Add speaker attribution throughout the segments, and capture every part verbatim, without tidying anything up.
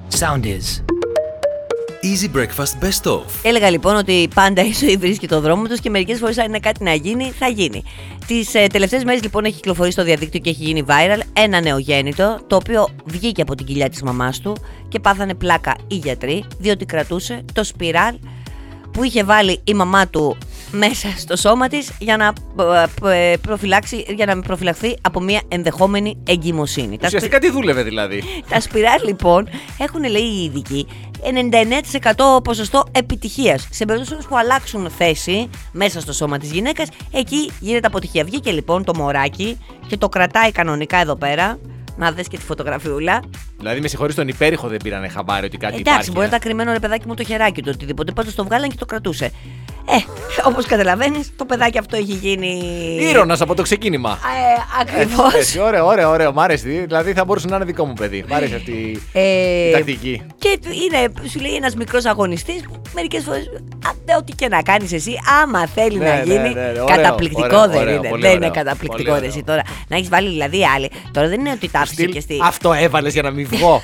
Speaker 1: Sound is. Easy Breakfast Best Of.
Speaker 2: Έλεγα λοιπόν ότι πάντα η ζωή βρίσκει το δρόμο του και μερικές φορές αν είναι κάτι να γίνει, θα γίνει. Τις ε, τελευταίες μέρες λοιπόν έχει κυκλοφορήσει στο διαδίκτυο και έχει γίνει viral ένα νεογέννητο, το οποίο βγήκε από την κοιλιά της μαμάς του και πάθανε πλάκα οι γιατροί, διότι κρατούσε το σπιράλ που είχε βάλει η μαμά του μέσα στο σώμα της για να, προφυλάξει, για να προφυλαχθεί από μια ενδεχόμενη εγκυμοσύνη.
Speaker 3: Ουσιαστικά τι δούλευε δηλαδή?
Speaker 2: Τα σπιράλ λοιπόν έχουν, λέει οι ειδικοί, ενενήντα εννέα τοις εκατό ποσοστό επιτυχίας. Σε περίπτωση που αλλάξουν θέση μέσα στο σώμα της γυναίκας, εκεί γίνεται αποτυχία. Βγήκε λοιπόν το μωράκι και το κρατάει κανονικά εδώ πέρα. Να δες και τη φωτογραφιούλα.
Speaker 3: Δηλαδή, με συγχωρείς, τον υπέρηχο δεν πήρανε χαμπάρι ότι κάτι
Speaker 2: Εντάξει,
Speaker 3: υπάρχει.
Speaker 2: Εντάξει, μπορεί να τα κρυμμένο ρε παιδάκι μου το χεράκι του, οτιδήποτε. Πάντως το βγάλαν και το κρατούσε. Ε, όπως καταλαβαίνεις, το παιδάκι αυτό έχει γίνει.
Speaker 3: Ήρωνας από το ξεκίνημα.
Speaker 2: Ε, ακριβώς.
Speaker 3: Έτσι, ωραίο, ωραίο, ωραίο. Μ' άρεσε. Δηλαδή, θα μπορούσε να είναι δικό μου παιδί. Μ' άρεσε αυτή
Speaker 2: ε,
Speaker 3: η τακτική.
Speaker 2: Και είναι, σου λέει, ένας μικρός αγωνιστής που μερικές φορές, α, ό,τι και να κάνεις εσύ, άμα θέλει
Speaker 3: ναι,
Speaker 2: να
Speaker 3: ναι,
Speaker 2: γίνει.
Speaker 3: ναι, ναι, ωραίο,
Speaker 2: καταπληκτικό
Speaker 3: ωραίο,
Speaker 2: δεν
Speaker 3: ωραίο,
Speaker 2: είναι.
Speaker 3: πολύ
Speaker 2: Δεν
Speaker 3: ωραίο,
Speaker 2: είναι καταπληκτικό
Speaker 3: πολύ
Speaker 2: εσύ τώρα. Να έχεις βάλει δηλαδή άλλη. Τώρα δεν είναι ότι τα άφησε και στη.
Speaker 3: Αυτό έβαλες για να μην βγω.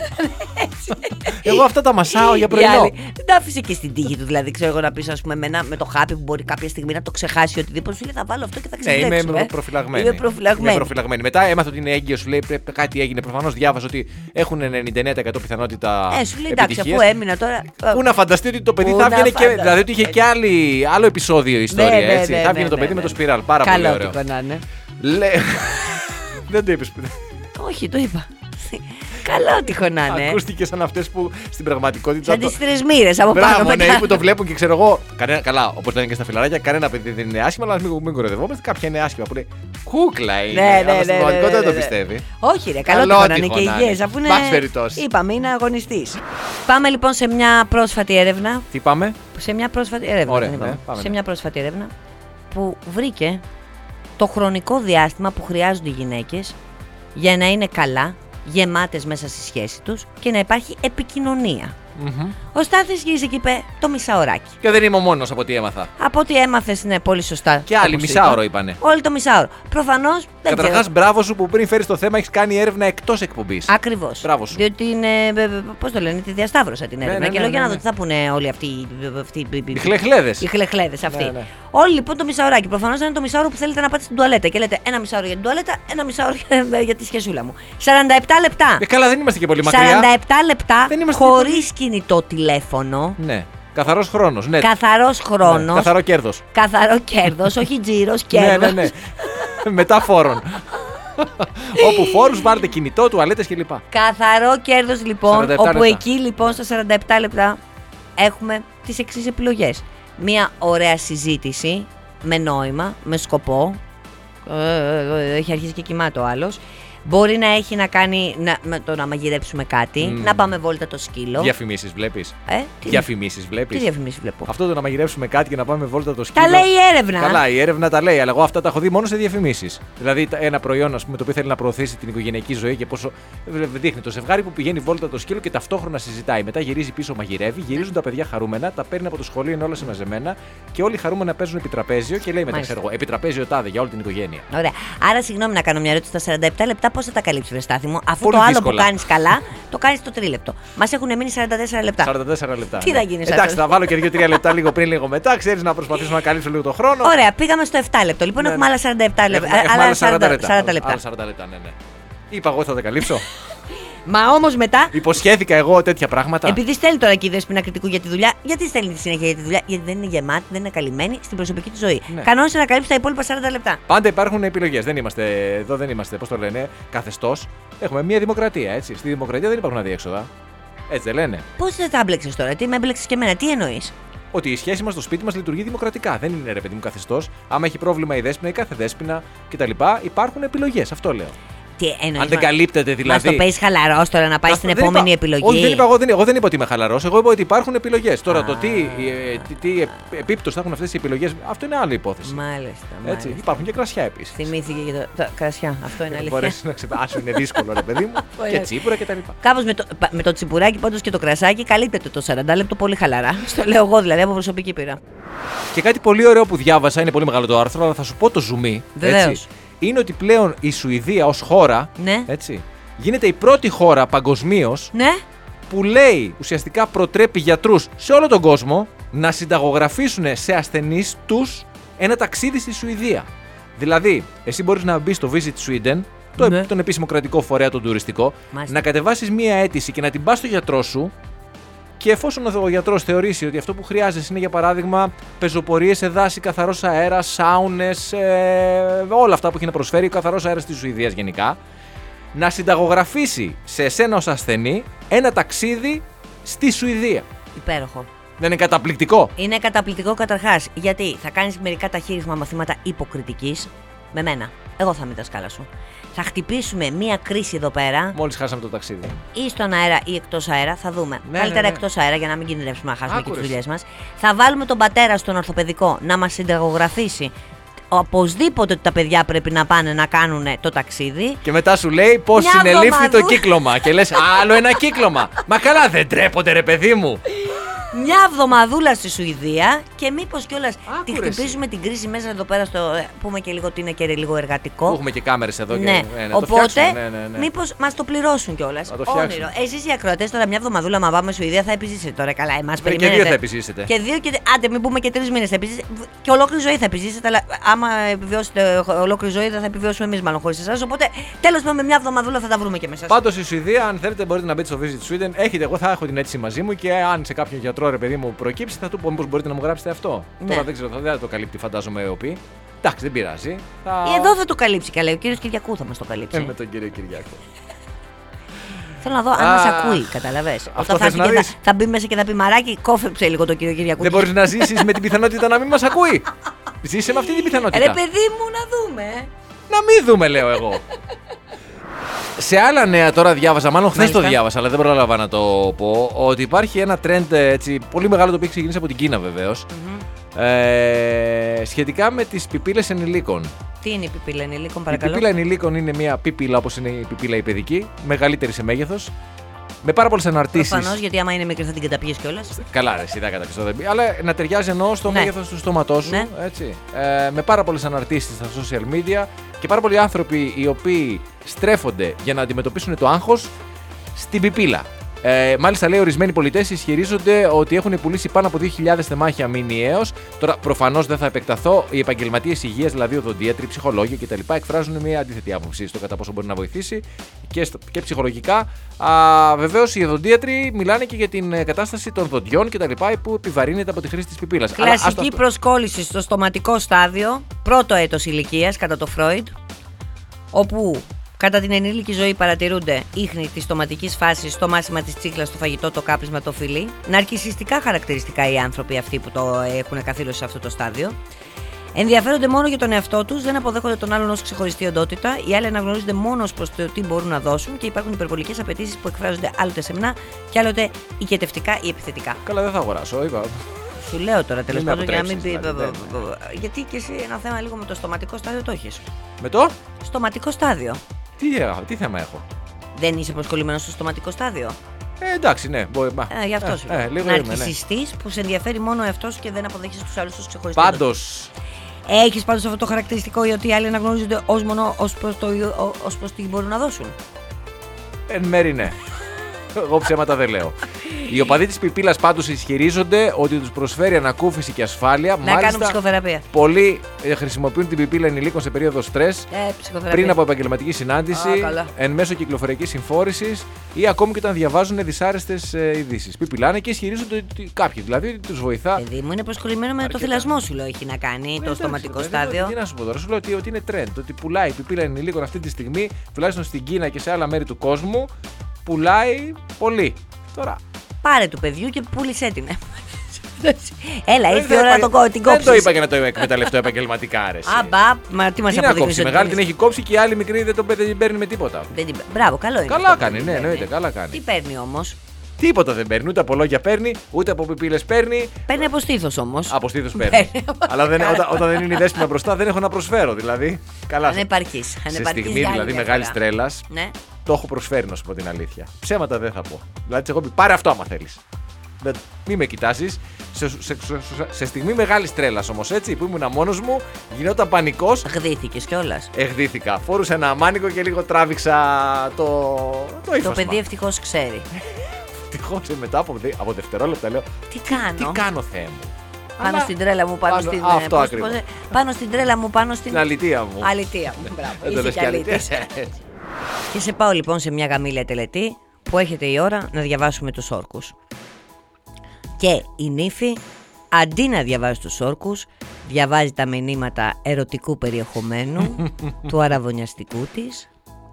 Speaker 3: Εγώ αυτά τα μασάω για πρωινό.
Speaker 2: Δεν τα άφησε και στην τύχη του. Δηλαδή, ξέρω εγώ να πει, α πούμε, με, ένα, με το χάπι που μπορεί κάποια στιγμή να το ξεχάσει οτιδήποτε. Σου λέει θα βάλω αυτό και θα ξεχάσω.
Speaker 3: Ναι, είμαι προφυλαγμένη.
Speaker 2: Είμαι προφυλαγμένη.
Speaker 3: Είμαι προφυλαγμένη. Μετά έμαθα ότι είναι έγκυο, σου λέει πρέπει, κάτι έγινε. Προφανώς διάβαζα ότι έχουν ενενήντα εννέα τοις εκατό πιθανότητα.
Speaker 2: Ε, σου λέει εντάξει, αφού έμεινα τώρα.
Speaker 3: Πού να φανταστεί ότι το παιδί θα έβγαινε και. Δηλαδή ότι είχε και άλλη, άλλο επεισόδιο η ιστορία.
Speaker 2: Ναι, ναι,
Speaker 3: έτσι.
Speaker 2: ναι,
Speaker 3: Θα έβγαινε
Speaker 2: ναι,
Speaker 3: το παιδί
Speaker 2: ναι,
Speaker 3: με
Speaker 2: ναι.
Speaker 3: το σπιράλ. Πάρα
Speaker 2: Καλό
Speaker 3: πολύ ωραίο.
Speaker 2: να είναι.
Speaker 3: Λέ... Δεν το είπες.
Speaker 2: Όχι, το είπα. Καλό τυχόν να είναι.
Speaker 3: Ακούστηκε σαν αυτές που στην πραγματικότητα.
Speaker 2: Σαν τις τρεις μοίρες από πάνω.
Speaker 3: Μπράβο, ναι, που το βλέπουν και ξέρω εγώ. Κανένα, καλά, όπως λένε και στα φιλαράκια, κανένα παιδί δεν είναι άσχημα, αλλά μην, μην κοροϊδευόμαστε. Κάποια είναι άσχημα που λέει κούκλα είναι.
Speaker 2: Ναι, ναι,
Speaker 3: αλλά στην
Speaker 2: ναι,
Speaker 3: πραγματικότητα
Speaker 2: ναι,
Speaker 3: δεν το
Speaker 2: ναι.
Speaker 3: πιστεύει.
Speaker 2: Όχι, ρε, καλό
Speaker 3: Καλό
Speaker 2: τυχόν να είναι
Speaker 3: τυχόν
Speaker 2: και
Speaker 3: να
Speaker 2: υγιές.
Speaker 3: είναι.
Speaker 2: Αφού είναι.
Speaker 3: Πάση περιπτώσει.
Speaker 2: Είπαμε, είναι αγωνιστής. Πάμε λοιπόν σε μια πρόσφατη έρευνα.
Speaker 3: Τι πάμε?
Speaker 2: Σε μια πρόσφατη έρευνα.
Speaker 3: Ωραία,
Speaker 2: δεν
Speaker 3: ναι,
Speaker 2: είπαμε.
Speaker 3: πάμε.
Speaker 2: Σε μια πρόσφατη έρευνα που βρήκε το χρονικό διάστημα που χρειάζονται οι γυναίκες για να είναι καλά, γεμάτες μέσα στη σχέση τους και να υπάρχει επικοινωνία.
Speaker 3: Mm-hmm.
Speaker 2: Ο Στάθης γύρισε και είπε το μισάωράκι.
Speaker 3: Και δεν είμαι ο μόνος από ό,τι έμαθα.
Speaker 2: Από ό,τι έμαθες είναι πολύ σωστά.
Speaker 3: Και άλλοι
Speaker 2: όπως
Speaker 3: μισάωρο
Speaker 2: είπα.
Speaker 3: είπανε.
Speaker 2: Όλοι το μισάωρο. Προφανώς δεν
Speaker 3: Καταρχάς,
Speaker 2: ξέρω.
Speaker 3: μπράβο σου που πριν φέρεις το θέμα έχεις κάνει έρευνα εκτός εκπομπής.
Speaker 2: Ακριβώς.
Speaker 3: Μπράβο σου.
Speaker 2: Διότι είναι. Πώς το λένε, τη διασταύρωσα την έρευνα.
Speaker 3: ναι,
Speaker 2: και
Speaker 3: ναι,
Speaker 2: λέω για
Speaker 3: ναι,
Speaker 2: να δω
Speaker 3: ναι.
Speaker 2: τι θα πούνε όλοι αυτοί. αυτοί
Speaker 3: Οι χλεχλέδες.
Speaker 2: Οι χλεχλέδες αυτοί.
Speaker 3: Ναι, ναι.
Speaker 2: Όλοι λοιπόν το μισάωράκι. Προφανώς είναι το μισάωρο που θέλετε να πάτε στην τουαλέτα. Και λέτε ένα μισάωρο για την τουαλέτα, ένα μισάωρο για, για τη σχεσούλα μου. σαράντα επτά λεπτά.
Speaker 3: Ε, καλά, δεν είμαστε και πολύ μακριά.
Speaker 2: σαράντα επτά λεπτά
Speaker 3: Δεν είμαστε
Speaker 2: χωρίς κινητό τηλέφωνο.
Speaker 3: Ναι. Καθαρός χρόνος. Ναι.
Speaker 2: Καθαρός χρόνος.
Speaker 3: Ναι. Καθαρό κέρδος.
Speaker 2: Καθαρό κέρδος, όχι τζίρος,
Speaker 3: Ναι,
Speaker 2: κέρδος.
Speaker 3: ναι, ναι. Μετά φόρων. Όπου φόρους βάλετε κινητό, τουαλέτες κλπ.
Speaker 2: Καθαρό κέρδος λοιπόν,
Speaker 3: σαράντα επτά
Speaker 2: όπου
Speaker 3: λεπτά.
Speaker 2: εκεί λοιπόν στα σαράντα επτά λεπτά έχουμε τις εξής επιλογές. Μία ωραία συζήτηση με νόημα, με σκοπό. Ε, έχει αρχίσει και κοιμάται ο άλλος. Μπορεί να έχει να κάνει να, με το να μαγειρέψουμε κάτι,
Speaker 3: Mm.
Speaker 2: να πάμε βόλτα το σκύλο.
Speaker 3: Διαφημίσεις βλέπεις.
Speaker 2: Ε, τι,
Speaker 3: Διαφημίσεις βλέπεις.
Speaker 2: τι διαφημίσεις βλέπω.
Speaker 3: Αυτό το να μαγειρέψουμε κάτι και να πάμε βόλτα το σκύλο.
Speaker 2: Τα λέει η έρευνα.
Speaker 3: Καλά, η έρευνα τα λέει, αλλά εγώ αυτά τα έχω δει μόνο σε διαφημίσεις. Δηλαδή, τα- ένα προϊόν ας πούμε, το οποίο θέλει να προωθήσει την οικογενειακή ζωή και πόσο. Δείχνει το ζευγάρι που πηγαίνει βόλτα το σκύλο και ταυτόχρονα συζητάει. Μετά γυρίζει πίσω, μαγειρεύει, γυρίζουν τα παιδιά χαρούμενα, τα παίρνει από το σχολείο, είναι όλα συμμαζεμένα και όλοι χαρούμενα παίζουν επιτραπέζιο και λέει μετά,
Speaker 2: Μάλιστα.
Speaker 3: ξέρω εγώ, επιτραπέζιο τάδε για όλη την οικογένεια.
Speaker 2: Ωραία. Άρα, συγγνώμη να κάνω μια ερώτηση. Στα σαράντα επτά λεπτά πώς θα τα καλύψει, ρε Στάθη μου, αφού
Speaker 3: Πολύ
Speaker 2: το άλλο
Speaker 3: δύσκολα.
Speaker 2: που κάνεις καλά το κάνεις το τρίλεπτο. Μας έχουν μείνει σαράντα τέσσερα λεπτά.
Speaker 3: σαράντα τέσσερα λεπτά.
Speaker 2: Τι
Speaker 3: ναι.
Speaker 2: θα γίνει σε
Speaker 3: Εντάξει,
Speaker 2: αυτό?
Speaker 3: θα βάλω και δύο τρία λεπτά λίγο πριν, λίγο μετά. Ξέρεις να προσπαθήσω να καλύψω λίγο το χρόνο.
Speaker 2: Ωραία, πήγαμε στο επτά λεπτό. Λοιπόν,
Speaker 3: Ναι,
Speaker 2: έχουμε
Speaker 3: ναι.
Speaker 2: άλλα σαράντα επτά λεπτά.
Speaker 3: Έχουμε, έχουμε άλλα σαράντα λεπτά.
Speaker 2: σαράντα λεπτά.
Speaker 3: Άλλα σαράντα λεπτά, ναι, ναι. Είπα εγώ θα τα καλύψω.
Speaker 2: Μα όμως μετά,
Speaker 3: Υποσχέθηκα εγώ τέτοια πράγματα.
Speaker 2: επειδή στέλνει τώρα και η Δέσποινα κριτικού για τη δουλειά, γιατί στέλνει τη συνέχεια για τη δουλειά? Γιατί δεν είναι γεμάτη, δεν είναι καλυμμένη στην προσωπική τη ζωή.
Speaker 3: Ναι.
Speaker 2: Κανόνισε να καλύψει τα υπόλοιπα σαράντα λεπτά.
Speaker 3: Πάντα υπάρχουν επιλογές. Δεν είμαστε, εδώ δεν είμαστε, πώς το λένε, καθεστώς. Έχουμε μια δημοκρατία, έτσι. Στη δημοκρατία δεν υπάρχουν αδιέξοδα. Έτσι δεν λένε.
Speaker 2: Πώς δεν τα έμπλεξε τώρα, τι με έμπλεξε και εμένα, τι εννοεί?
Speaker 3: Ότι η σχέση μας στο σπίτι μας λειτουργεί δημοκρατικά. Δεν είναι ρε παιδί μου καθεστώς. Άμα έχει πρόβλημα η δέσποινα ή κάθε δέσποινα κτλ. Υπάρχουν επιλογές. Αυτό λέω.
Speaker 2: Τι εννοείς?
Speaker 3: Αν δεν καλύπτεται
Speaker 2: Μα
Speaker 3: δηλαδή.
Speaker 2: το παίζει χαλαρό τώρα να πάει
Speaker 3: Αυτό
Speaker 2: στην
Speaker 3: δεν
Speaker 2: επόμενη
Speaker 3: είπα-
Speaker 2: επιλογή.
Speaker 3: Όχι, δεν είπα, εγώ, δεν, εγώ δεν είπα ότι είμαι χαλαρός. Εγώ είπα ότι υπάρχουν επιλογές. Τώρα
Speaker 2: Α.
Speaker 3: το τι, ε, τι, τι ε, επίπτωση θα έχουν αυτές οι επιλογές, αυτό είναι άλλη υπόθεση.
Speaker 2: Μάλιστα,
Speaker 3: Έτσι.
Speaker 2: μάλιστα.
Speaker 3: Υπάρχουν και κρασιά επίσης.
Speaker 2: Θυμήθηκε και το. Τα κρασιά, αυτό είναι αλήθεια.
Speaker 3: Μπορείς να ξεπεράσει, είναι δύσκολο ρε παιδί μου.
Speaker 2: Ωραία.
Speaker 3: Και τσίπουρα κτλ.
Speaker 2: Κάπως με το, πα- με το τσιμπουράκι πάντως και το κρασάκι καλύπτεται το σαράντα λεπτό πολύ χαλαρά. Στο λέω εγώ δηλαδή από προσωπική πείρα.
Speaker 3: Και κάτι πολύ ωραίο που διάβασα, είναι πολύ μεγάλο το άρθρο, αλλά θα σου πω το ζουμί.
Speaker 2: Βεβαίως.
Speaker 3: έτσι, Είναι ότι πλέον η Σουηδία ως χώρα
Speaker 2: Ναι.
Speaker 3: έτσι, γίνεται η πρώτη χώρα παγκοσμίως
Speaker 2: Ναι.
Speaker 3: που λέει ουσιαστικά προτρέπει γιατρούς σε όλο τον κόσμο να συνταγογραφήσουν σε ασθενείς τους ένα ταξίδι στη Σουηδία. Δηλαδή, εσύ μπορείς να μπεις στο Visit Sweden, το,
Speaker 2: Ναι.
Speaker 3: τον επίσημο κρατικό φορέα, τον τουριστικό,
Speaker 2: Μάλιστα.
Speaker 3: να κατεβάσεις μία αίτηση και να την πας στο γιατρό σου. Και εφόσον ο γιατρός θεωρήσει ότι αυτό που χρειάζεσαι είναι, για παράδειγμα, πεζοπορίες σε δάση, καθαρός αέρας, σάουνες, ε, όλα αυτά που έχει να προσφέρει ο καθαρός αέρας της Σουηδίας γενικά, να συνταγογραφήσει σε εσένα ως ασθενή ένα ταξίδι στη Σουηδία.
Speaker 2: Υπέροχο.
Speaker 3: Δεν είναι καταπληκτικό?
Speaker 2: Είναι καταπληκτικό καταρχάς. Γιατί θα κάνεις μερικά ταχύρισμα μαθήματα υποκριτικής με μένα. Εγώ θα είμαι η δασκάλα σου. Θα χτυπήσουμε μία κρίση εδώ πέρα,
Speaker 3: Μόλις χάσαμε το ταξίδι.
Speaker 2: ή στον αέρα ή εκτός αέρα. Θα δούμε.
Speaker 3: Ναι,
Speaker 2: Καλύτερα
Speaker 3: ναι, ναι.
Speaker 2: εκτός αέρα για να μην κινδυνεύσουμε να χάσουμε και
Speaker 3: Άκουρες.
Speaker 2: τις δουλειές μας. Θα βάλουμε τον πατέρα στον ορθοπαιδικό να μας συνταγογραφήσει οπωσδήποτε ότι τα παιδιά πρέπει να πάνε να κάνουν το ταξίδι.
Speaker 3: Και μετά σου λέει πώς
Speaker 2: Μια
Speaker 3: συνελήφθη το
Speaker 2: εβδομαδούλα.
Speaker 3: κύκλωμα. Και λες άλλο ένα κύκλωμα. Μα καλά, δεν τρέπονται, ρε παιδί μου.
Speaker 2: Μια εβδομαδούλα στη Σουηδία και μήπως κιόλας τη
Speaker 3: Άκουρες.
Speaker 2: χτυπήσουμε την κρίση μέσα εδώ πέρα στο. ε, Πούμε και λίγο ότι είναι και λίγο εργατικό.
Speaker 3: Που έχουμε και κάμερες εδώ.
Speaker 2: Ναι,
Speaker 3: και, ναι, να το
Speaker 2: οπότε
Speaker 3: φτιάξουμε, ναι, ναι, ναι.
Speaker 2: μήπως μας το πληρώσουν κιόλας.
Speaker 3: Να το φτιάξουμε.
Speaker 2: Όνειρο. Εσείς οι ακροατές τώρα μια εβδομαδούλα, μα πάμε Σουηδία, θα επιζήσετε τώρα. Καλά, εμάς
Speaker 3: Ε,
Speaker 2: περιμένετε.
Speaker 3: και δύο θα επιζήσετε.
Speaker 2: Και δύο και. Άντε, μην πούμε και τρεις μήνες θα επιζήσετε. Και ολόκληρη ζωή θα επιζήσετε. Αλλά άμα επιβιώσετε ολόκληρη ζωή, δεν θα επιβιώσουμε εμείς μάλλον χωρίς εσάς. Οπότε τέλος με μια εβδομαδούλα θα τα βρούμε και με εσάς.
Speaker 3: Πάντως η Σουηδία, αν θέλετε, μπορείτε να μπείτε στο Visit Sweden. Έχετε, εγώ θα έχω την αίτηση μαζί μου και αν σε κάποιον γιατρό, ρε παιδί μου, προκύψει, θα του πω μήπως μπορείτε να μου γράψετε αυτό.
Speaker 2: Ναι.
Speaker 3: Τώρα δεν ξέρω, θα, δεν θα το καλύπτει, φαντάζομαι, ο ΕΟΠΗ. Εντάξει, δεν πειράζει. Θα...
Speaker 2: Ή εδώ θα το καλύψει καλά. Ο κύριος Κυριακού θα μας το καλύψει.
Speaker 3: Ε, με τον κύριο Κυριάκο.
Speaker 2: Θέλω να δω αν
Speaker 3: Α,
Speaker 2: μας ακούει, καταλαβες.
Speaker 3: αυτό
Speaker 2: Όταν θα,
Speaker 3: θες
Speaker 2: έρθει
Speaker 3: να
Speaker 2: και θα,
Speaker 3: δεις.
Speaker 2: θα μπει μέσα και θα πει μαράκι, κόφεψε λίγο τον κύριο Κυριακού.
Speaker 3: Δεν μπορείς να ζήσεις με την πιθανότητα να μην μας ακούει. Ζήσε με αυτή την πιθανότητα.
Speaker 2: Ρε παιδί μου, να δούμε.
Speaker 3: Να μην δούμε, λέω εγώ. Σε άλλα νέα τώρα διάβασα, μάλλον χθες το
Speaker 2: Μάλιστα.
Speaker 3: διάβασα, αλλά δεν πρόλαβα να το πω, ότι υπάρχει ένα trend έτσι, πολύ μεγάλο, το οποίο έχει ξεκινήσει από την Κίνα βεβαίως, ε, σχετικά με τις πιπίλες ενηλίκων.
Speaker 2: Τι είναι η πιπίλα ενηλίκων,
Speaker 3: Η
Speaker 2: παρακαλώ.
Speaker 3: πιπίλα ενηλίκων είναι μια πιπίλα, όπως είναι η πιπίλα η παιδική, μεγαλύτερη σε μέγεθος, με πάρα πολλές αναρτήσεις.
Speaker 2: Προφανώς, γιατί άμα είναι μικρή θα την καταπιείς κιόλας.
Speaker 3: Καλά, ρε, εσύ δεν καταπιστώ, δεν πει. Αλλά να ταιριάζει εννοώ στο
Speaker 2: Ναι.
Speaker 3: μέγεθος του στόματός σου.
Speaker 2: Ναι.
Speaker 3: Έτσι. Ε, με πάρα πολλές αναρτήσεις στα social media και πάρα πολλοί άνθρωποι οι οποίοι στρέφονται για να αντιμετωπίσουν το άγχος στην πιπίλα. Ε, μάλιστα, λέει, ορισμένοι πολιτές ισχυρίζονται ότι έχουν πουλήσει πάνω από δύο χιλιάδες θεμάχια μηνιαίως. Τώρα, προφανώς δεν θα επεκταθώ. Οι επαγγελματίες υγείας, δηλαδή οδοντίατροι, ψυχολόγοι κτλ., εκφράζουν μια αντίθετη άποψη στο κατά πόσο μπορεί να βοηθήσει και, στο, και ψυχολογικά. Α, βεβαίως, οι οδοντίατροι μιλάνε και για την ε, κατάσταση των δοντιών κτλ., που επιβαρύνεται από τη χρήση της πιπίλας. Αλλά άστο
Speaker 2: Κλασική
Speaker 3: αυτό.
Speaker 2: προσκόλληση στο στοματικό στάδιο, πρώτο έτος ηλικίας κατά το Φρόιντ, όπου κατά την ενήλικη ζωή παρατηρούνται ίχνη της στοματικής φάσης, στο μάσιμα της τσίχλας, το φαγητό, το κάπνισμα, το φιλί. Ναρκισσιστικά χαρακτηριστικά οι άνθρωποι αυτοί που το έχουν καθήλωση σε αυτό το στάδιο. Ενδιαφέρονται μόνο για τον εαυτό τους, δεν αποδέχονται τον άλλον ως ξεχωριστή οντότητα. Οι άλλοι αναγνωρίζονται μόνο ως προς το τι μπορούν να δώσουν και υπάρχουν υπερβολικές απαιτήσεις που εκφράζονται άλλοτε σεμνά και άλλοτε οικετευτικά ή επιθετικά.
Speaker 3: Καλά, δεν θα αγοράσω, είπα.
Speaker 2: Σου λέω τώρα τέλος
Speaker 3: Μην με
Speaker 2: πάντων για να μην πει.
Speaker 3: αποτρέψεις, δηλαδή,
Speaker 2: Γιατί και εσύ ένα θέμα λίγο με το στοματικό στάδιο το έχεις.
Speaker 3: Με το.
Speaker 2: Στοματικό στάδιο.
Speaker 3: Τι, ε, τι θέμα έχω.
Speaker 2: Δεν είσαι προσκολλημένος στο στοματικό στάδιο.
Speaker 3: Ε, εντάξει, ναι. Μπορεί, μα.
Speaker 2: Ε, γι' αυτό σου
Speaker 3: ε,
Speaker 2: λέω.
Speaker 3: ε, λίγο είμαι, ναι.
Speaker 2: Ναρκισσιστής που σε ενδιαφέρει μόνο ο εαυτός σου και δεν αποδέχεσαι τους άλλους ως ξεχωριστή.
Speaker 3: Πάντως,
Speaker 2: Έχεις πάντως αυτό το χαρακτηριστικό ότι οι άλλοι αναγνωρίζονται ως μόνο ως προς, το, ως προς τι μπορούν να δώσουν.
Speaker 3: εν μέρει ναι. Εγώ ψέματα δεν λέω. Οι οπαδοί της πιπίλας πάντως ισχυρίζονται ότι τους προσφέρει ανακούφιση και ασφάλεια.
Speaker 2: Να κάνουν ψυχοθεραπεία.
Speaker 3: Πολλοί ε, χρησιμοποιούν την πιπίλα ενηλίκων σε περίοδο στρες,
Speaker 2: Ε, ψυχοθεραπεία.
Speaker 3: πριν από επαγγελματική συνάντηση,
Speaker 2: Α, καλά.
Speaker 3: εν μέσω κυκλοφοριακής συμφόρησης ή ακόμη και όταν διαβάζουν δυσάρεστες ε, ειδήσεις. Πιπιλάνε και ισχυρίζονται ότι κάποιοι δηλαδή ότι τους βοηθά.
Speaker 2: Παιδί μου είναι προσκολλημένο με το
Speaker 3: Αρκετά.
Speaker 2: θυλασμό σου, λέω, έχει να κάνει το
Speaker 3: Εντάξει,
Speaker 2: στοματικό
Speaker 3: παιδί,
Speaker 2: στάδιο.
Speaker 3: Τι να σου πω τώρα, σου λέω ότι, ότι είναι trend. Ότι πουλάει η πιπίλα ενηλίκων αυτή τη στιγμή, τουλάχιστον στην Κίνα και σε άλλα μέρη του κόσμου, πουλάει πολύ. Τώρα.
Speaker 2: Πάρε του παιδιού και πούλησέ την. Έλα,
Speaker 3: δεν
Speaker 2: ήρθε η ώρα
Speaker 3: είπα-
Speaker 2: να το κο- την
Speaker 3: Δεν
Speaker 2: κόψεις.
Speaker 3: το είπα για να το εκμεταλλευτώ επαγγελματικά, αρέσει.
Speaker 2: Α, μπα, μα τι μας
Speaker 3: Τι να
Speaker 2: αποδείχνεις
Speaker 3: κόψει,
Speaker 2: ότι
Speaker 3: μεγάλη
Speaker 2: δεν
Speaker 3: την έχει κόψει και η άλλη μικρή δεν τον δεν την παίρνει με τίποτα.
Speaker 2: Δεν την... Μπράβο, καλό είναι.
Speaker 3: Καλά
Speaker 2: αυτό που
Speaker 3: κάνει,
Speaker 2: την
Speaker 3: ναι,
Speaker 2: παίρνει.
Speaker 3: εννοείται, καλά κάνει.
Speaker 2: Τι παίρνει όμως.
Speaker 3: Τίποτα δεν παίρνει, ούτε από λόγια παίρνει, ούτε από πιπίλες παίρνει.
Speaker 2: Παίρνει από στήθος όμως.
Speaker 3: Από στήθος παίρνει.
Speaker 2: Παίρνει.
Speaker 3: Αλλά δεν, όταν, όταν δεν είναι η δέσποινα μπροστά, δεν έχω να προσφέρω. Δηλαδή. Καλά.
Speaker 2: Ανεπαρκής.
Speaker 3: Σε
Speaker 2: Ανεπαρκής
Speaker 3: στιγμή
Speaker 2: για άλλη
Speaker 3: δηλαδή
Speaker 2: διαφορά.
Speaker 3: μεγάλη τρέλα,
Speaker 2: Ναι.
Speaker 3: το έχω προσφέρει, να σου πω την αλήθεια. Ψέματα δεν θα πω. Δηλαδή, της έχω πει πάρε αυτό άμα θέλει. Μην με κοιτάσει. Σε, σε, σε, σε στιγμή μεγάλη τρέλα όμω, έτσι, που ήμουν μόνος μου, γινόταν πανικός.
Speaker 2: Γδύθηκες κιόλας.
Speaker 3: Εγδύθηκα. Φόρουσα ένα μάνικο και λίγο τράβηξα το, το
Speaker 2: Το
Speaker 3: ύφασμα.
Speaker 2: παιδί ευτυχώς ξέρει.
Speaker 3: ευτυχώς μετά από, δε, από δευτερόλεπτα λέω:
Speaker 2: Τι κάνω.
Speaker 3: Τι κάνω, Θεέ μου.
Speaker 2: Πάνω
Speaker 3: Αλλά
Speaker 2: στην τρέλα μου, πάνω,
Speaker 3: πάνω-
Speaker 2: στην.
Speaker 3: αυτό
Speaker 2: πώς-
Speaker 3: ακριβώς.
Speaker 2: πώς- πάνω στην τρέλα μου, πάνω στην.
Speaker 3: Την αλητεία μου.
Speaker 2: Αλητεία μου. Μπράβο.
Speaker 3: Δεν το
Speaker 2: Είσαι
Speaker 3: λες
Speaker 2: και
Speaker 3: και
Speaker 2: αλήτης.
Speaker 3: αλητεία.
Speaker 2: Και σε πάω λοιπόν σε μια γαμήλια τελετή που έρχεται η ώρα να διαβάσουμε τους όρκους. Και η νύφη, αντί να διαβάζει τους όρκους, διαβάζει τα μηνύματα ερωτικού περιεχομένου του αραβωνιαστικού της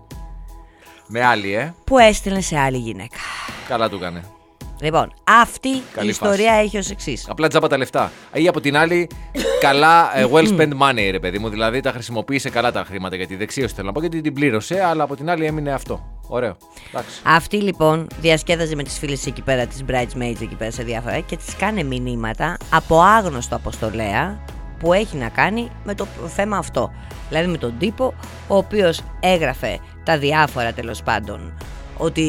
Speaker 3: Με άλλη, ε.
Speaker 2: που έστειλε σε άλλη γυναίκα.
Speaker 3: Καλά του έκανε.
Speaker 2: Λοιπόν, αυτή
Speaker 3: Καλή
Speaker 2: η ιστορία
Speaker 3: φάση.
Speaker 2: έχει ως εξής.
Speaker 3: Απλά τζάμπα τα λεφτά. Ή από την άλλη, καλά ε, well spent money, ρε παιδί μου. Δηλαδή τα χρησιμοποίησε καλά τα χρήματα για τη δεξίωση, θέλω να πω, γιατί την πλήρωσε, αλλά από την άλλη έμεινε αυτό. Ωραίο. Εντάξει.
Speaker 2: Αυτή λοιπόν διασκέδαζε με τις φίλες της εκεί πέρα, τις bridesmaids εκεί πέρα σε διάφορα και τις κάνε μηνύματα από άγνωστο αποστολέα που έχει να κάνει με το θέμα αυτό. Δηλαδή με τον τύπο ο οποίος έγραφε τα διάφορα τέλος πάντων ότι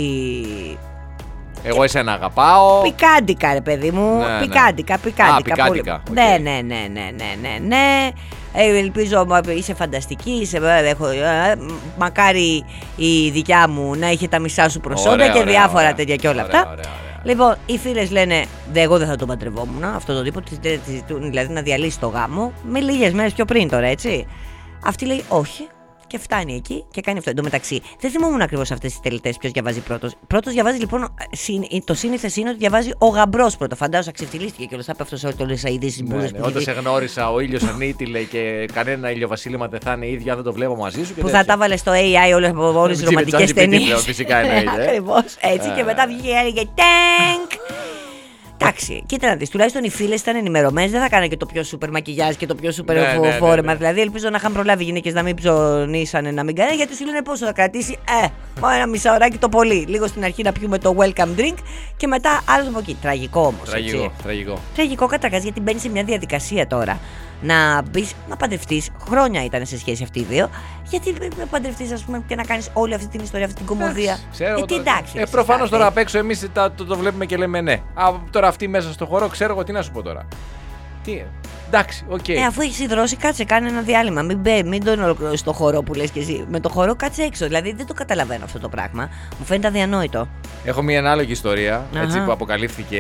Speaker 3: Εγώ εσένα αγαπάω.
Speaker 2: πικάντικα ρε παιδί μου,
Speaker 3: Ναι, ναι.
Speaker 2: πικάντικα,
Speaker 3: Α,
Speaker 2: πικάντικα.
Speaker 3: πικάντικα,
Speaker 2: πολύ.
Speaker 3: οκ.
Speaker 2: Ναι, ναι, ναι, ναι, ναι, ναι, ναι. Ε, ελπίζω μα- είσαι φανταστική, είσαι, ε, έχω, ε, μακάρι η δικιά μου να είχε τα μισά σου προσόντα
Speaker 3: Ωραία,
Speaker 2: και
Speaker 3: ωραία,
Speaker 2: διάφορα
Speaker 3: ωραία.
Speaker 2: τέτοια και όλα
Speaker 3: Ωραία,
Speaker 2: αυτά.
Speaker 3: ωραία, ωραία.
Speaker 2: Λοιπόν, οι φίλες λένε, «Δε, εγώ δεν θα τον παντρευόμουν αυτό το τύπο, της- της ζητούν δηλαδή να διαλύσει το γάμο, με λίγες μέρες πιο πριν τώρα, έτσι. Αυτή λέει όχι. Και φτάνει εκεί και κάνει αυτό. Εν τω μεταξύ, δεν θυμόμουν ακριβώς αυτές τις τελετές ποιος διαβάζει πρώτος. Πρώτος διαβάζει λοιπόν, συν- το σύνηθες είναι ότι διαβάζει ο γαμπρός πρώτο. Φαντάζομαι ξεφτυλίστηκε και όλα αυτά, αυτό σε όλες τις αηδήσεις
Speaker 3: Ναι,
Speaker 2: μπουρδες
Speaker 3: ναι.
Speaker 2: που,
Speaker 3: Όταν
Speaker 2: έχει
Speaker 3: σε
Speaker 2: δει,
Speaker 3: γνώρισα, ο ήλιος ανήτηλε και κανένα ηλιοβασίλεμα δεν θα είναι ίδια αν δεν το βλέπω μαζί σου. Και
Speaker 2: που θα
Speaker 3: τέτοια.
Speaker 2: τα βάλε στο έι άι όλες, από όλες τις
Speaker 3: Με
Speaker 2: ρομαντικές
Speaker 3: ChatGPT πλέον,
Speaker 2: ταινίες.
Speaker 3: φυσικά εννοείται, ε.
Speaker 2: Ακριβώς έτσι. Και
Speaker 3: Ε.
Speaker 2: μετά βγήκε και έλεγε τάγκ. Εντάξει, κοίτα να δεις, τουλάχιστον οι φίλες ήταν ενημερωμένες, δεν θα κάνανε και το πιο σούπερ μακιγιάζ και το πιο σούπερ
Speaker 3: Ναι, ναι, ναι,
Speaker 2: φόρεμα.
Speaker 3: ναι.
Speaker 2: Δηλαδή, ελπίζω να είχαν προλάβει οι γυναίκες να μην ψωνίσανε, να μην κάνανε, γιατί σου λένε πόσο θα κρατήσει. Ε, μόνο ένα μισάωράκι το πολύ. Λίγο στην αρχή να πιούμε το welcome drink και μετά άλλο από εκεί. Τραγικό όμως.
Speaker 3: Τραγικό,
Speaker 2: έτσι.
Speaker 3: τραγικό.
Speaker 2: Τραγικό καταρχάς γιατί μπαίνει σε μια διαδικασία τώρα να μπει να παντρευτεί. Χρόνια ήταν σε σχέση αυτοί οι δύο. Γιατί να παντρευτεί, α πούμε, και να κάνει όλη αυτή την ιστορία, αυτή την κομμωδία.
Speaker 3: Ξέρω
Speaker 2: Ε,
Speaker 3: εγώ
Speaker 2: τι
Speaker 3: τώρα.
Speaker 2: εντάξει.
Speaker 3: Ε,
Speaker 2: ρε,
Speaker 3: προφανώς
Speaker 2: συστάτη.
Speaker 3: τώρα απ' έξω εμείς τα- το, το βλέπουμε και λέμε ναι. Α, τώρα αυτή μέσα στο χώρο ξέρω εγώ τι να σου πω τώρα. Τι. Εντάξει, οκ.
Speaker 2: Ε, αφού έχει υδρώσει, κάτσε, κάνε ένα διάλειμμα. Μην, μπε, μην τον ολοκληρώσει στο χώρο που λες και εσύ. Με το χώρο κάτσε έξω. Δηλαδή δεν το καταλαβαίνω αυτό το πράγμα. Μου φαίνεται αδιανόητο.
Speaker 3: Έχω μια ανάλογη ιστορία έτσι,
Speaker 2: Αχα.
Speaker 3: που αποκαλύφθηκε